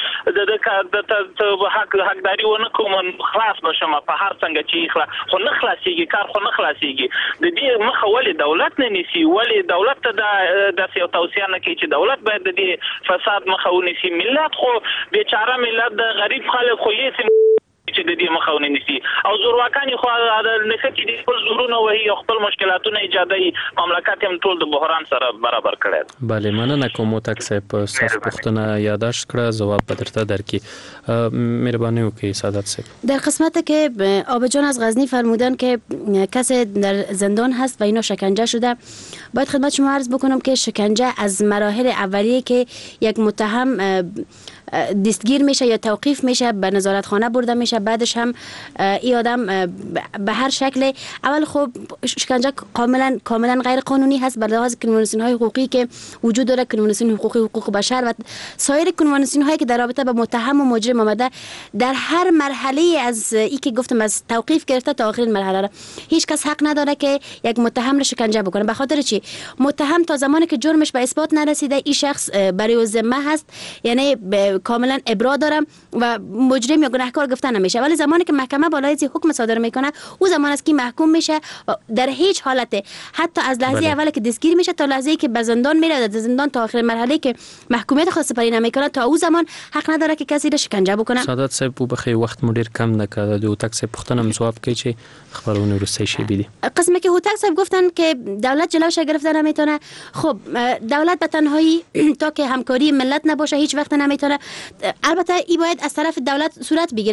[SPEAKER 21] د حقداري ونه کوم خلاص بشم په هر څنګه چې خو نه خلاصيږي کار خو نه خلاصيږي د دې مخه ولې دولت نه نیسي ولې دولت ته د یو توصیه نه کوي چې دولت باید د دې فساد مخه ونیسي ملت خو بیچاره ملت د غریب خلک خو یې چې د دې مخاونه نيسي او زورواکانی خو د نشه کې د خپل زورونه وهي او خپل مشکلاتونه ایجادي مملکت هم ټول د بحران سره برابر کړي
[SPEAKER 11] بله مننه کوم تاسو په تاسو پوښتنه یاداشت کړه جواب بدرته درکې مهرباني وکړئ سعادت صاحب
[SPEAKER 18] در قسمتی که آبجان از غزنی فرمودن که کسی در زندان هست و اینا شکنجه شده باید خدمت شما عرض بکنم که شکنجه از مراحل اولیه که یک متهم دستگیر میشه یا توقیف میشه به نظارت خانه برده میشه بعدش هم این آدم به هر شکل اول خب شکنجه کاملا غیر قانونی هست بر لحاظ کنوانسیون های حقوقی که وجود داره کنوانسیون حقوق بشر و سایر کنوانسیون هایی که در رابطه با متهم و مجرم آمده در هر مرحله از ای که گفتم از توقیف گرفته تا آخرین مرحله هیچ کس حق نداره که یک متهم را شکنجه بکنه. به خاطر چی؟ متهم تا زمانی که جرمش به اثبات نرسیده این شخص برای ذمه هست یعنی کاملا ابرا دارم و مجرم یا گناهکار گفته نمیشه ولی زمانی که محکمه بالای حکم صادر میکنه او زمان است که محکوم میشه در هیچ حالت حتی از لحظه اول که دستگیر میشه تا لحظه که به زندان میره در زندان تا آخر مرحله که محکومیت خود سپری نمیکنه تا او زمان حق نداره که کسی را شکنجه بکنه.
[SPEAKER 11] سعادت صاحب بخیر وقت مدیر کم نکرده دو تک صاحب پختنم جواب کی چه خبرونه روسیه شی بیدی
[SPEAKER 18] قسمی که هوتک صاحب گفتن که دولت جلوش گرفته نمیتونه خب دولت به تنهایی تا که همکاری ملت نباشه هیچ وقت نمیتونه البته این باید از طرف دولت صورت بگیره بله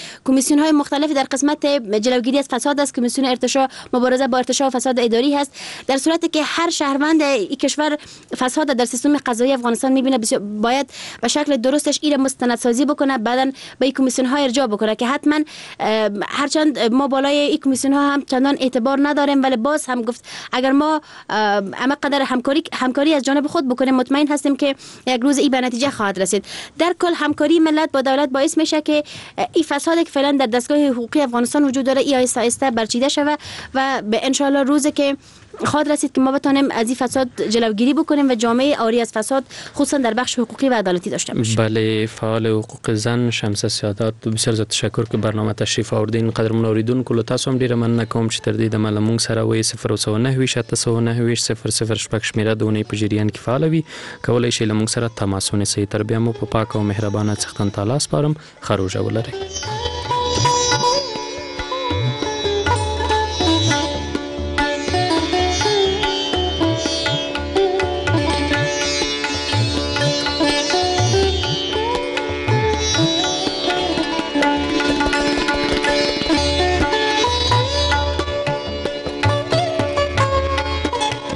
[SPEAKER 18] کمیسیون های مختلف در قسمت جلوگیری از فساد است، کمیسیون ارتشاء مبارزه با ارتشاء و فساد اداری هست. در صورتی که هر شهروند این کشور فساد در سیستم قضایی افغانستان میبینه باید به شکل درستش این مستندسازی بکنه، بعدن به این کمیسیون ها ارجاع بکنه که حتما هرچند ما بالای این کمیسیون ها هم چندان اعتبار نداریم، ولی باز هم گفت اگر ما اما قدر همکاری از جانب خود بکنیم مطمئن هستیم که یک روز این به نتیجه خواهد رسید. در کل همکاری ملت با دولت باعث میشه که این فسادی که فعلا در دستگاه حقوقی افغانستان وجود داره این آهسته آهسته برچیده شود و به ان شاء الله روزی که خواهد رسید که ما بتونیم از این فساد جلوگیری بکنیم و جامعه آری از فساد خصوصا در بخش حقوقی و عدالتی داشته باشیم.
[SPEAKER 11] بله، فعال حقوق زن شمسه سیادات، بسیار زیات تشکر که برنامه تشریف آوردین. قدرمن اوریدونکو له تاسو هم ډیره مننه کوم چې تر دې دمه له موږ سره وایي 009 شمیره د اونۍ په جریان کې فعال وي. کولی شئ له موږ سره تماس ونیسئ. تر بیا مو په پاک او مهربانه څښتن تعالی سپارم. ښه روژه ولرئ.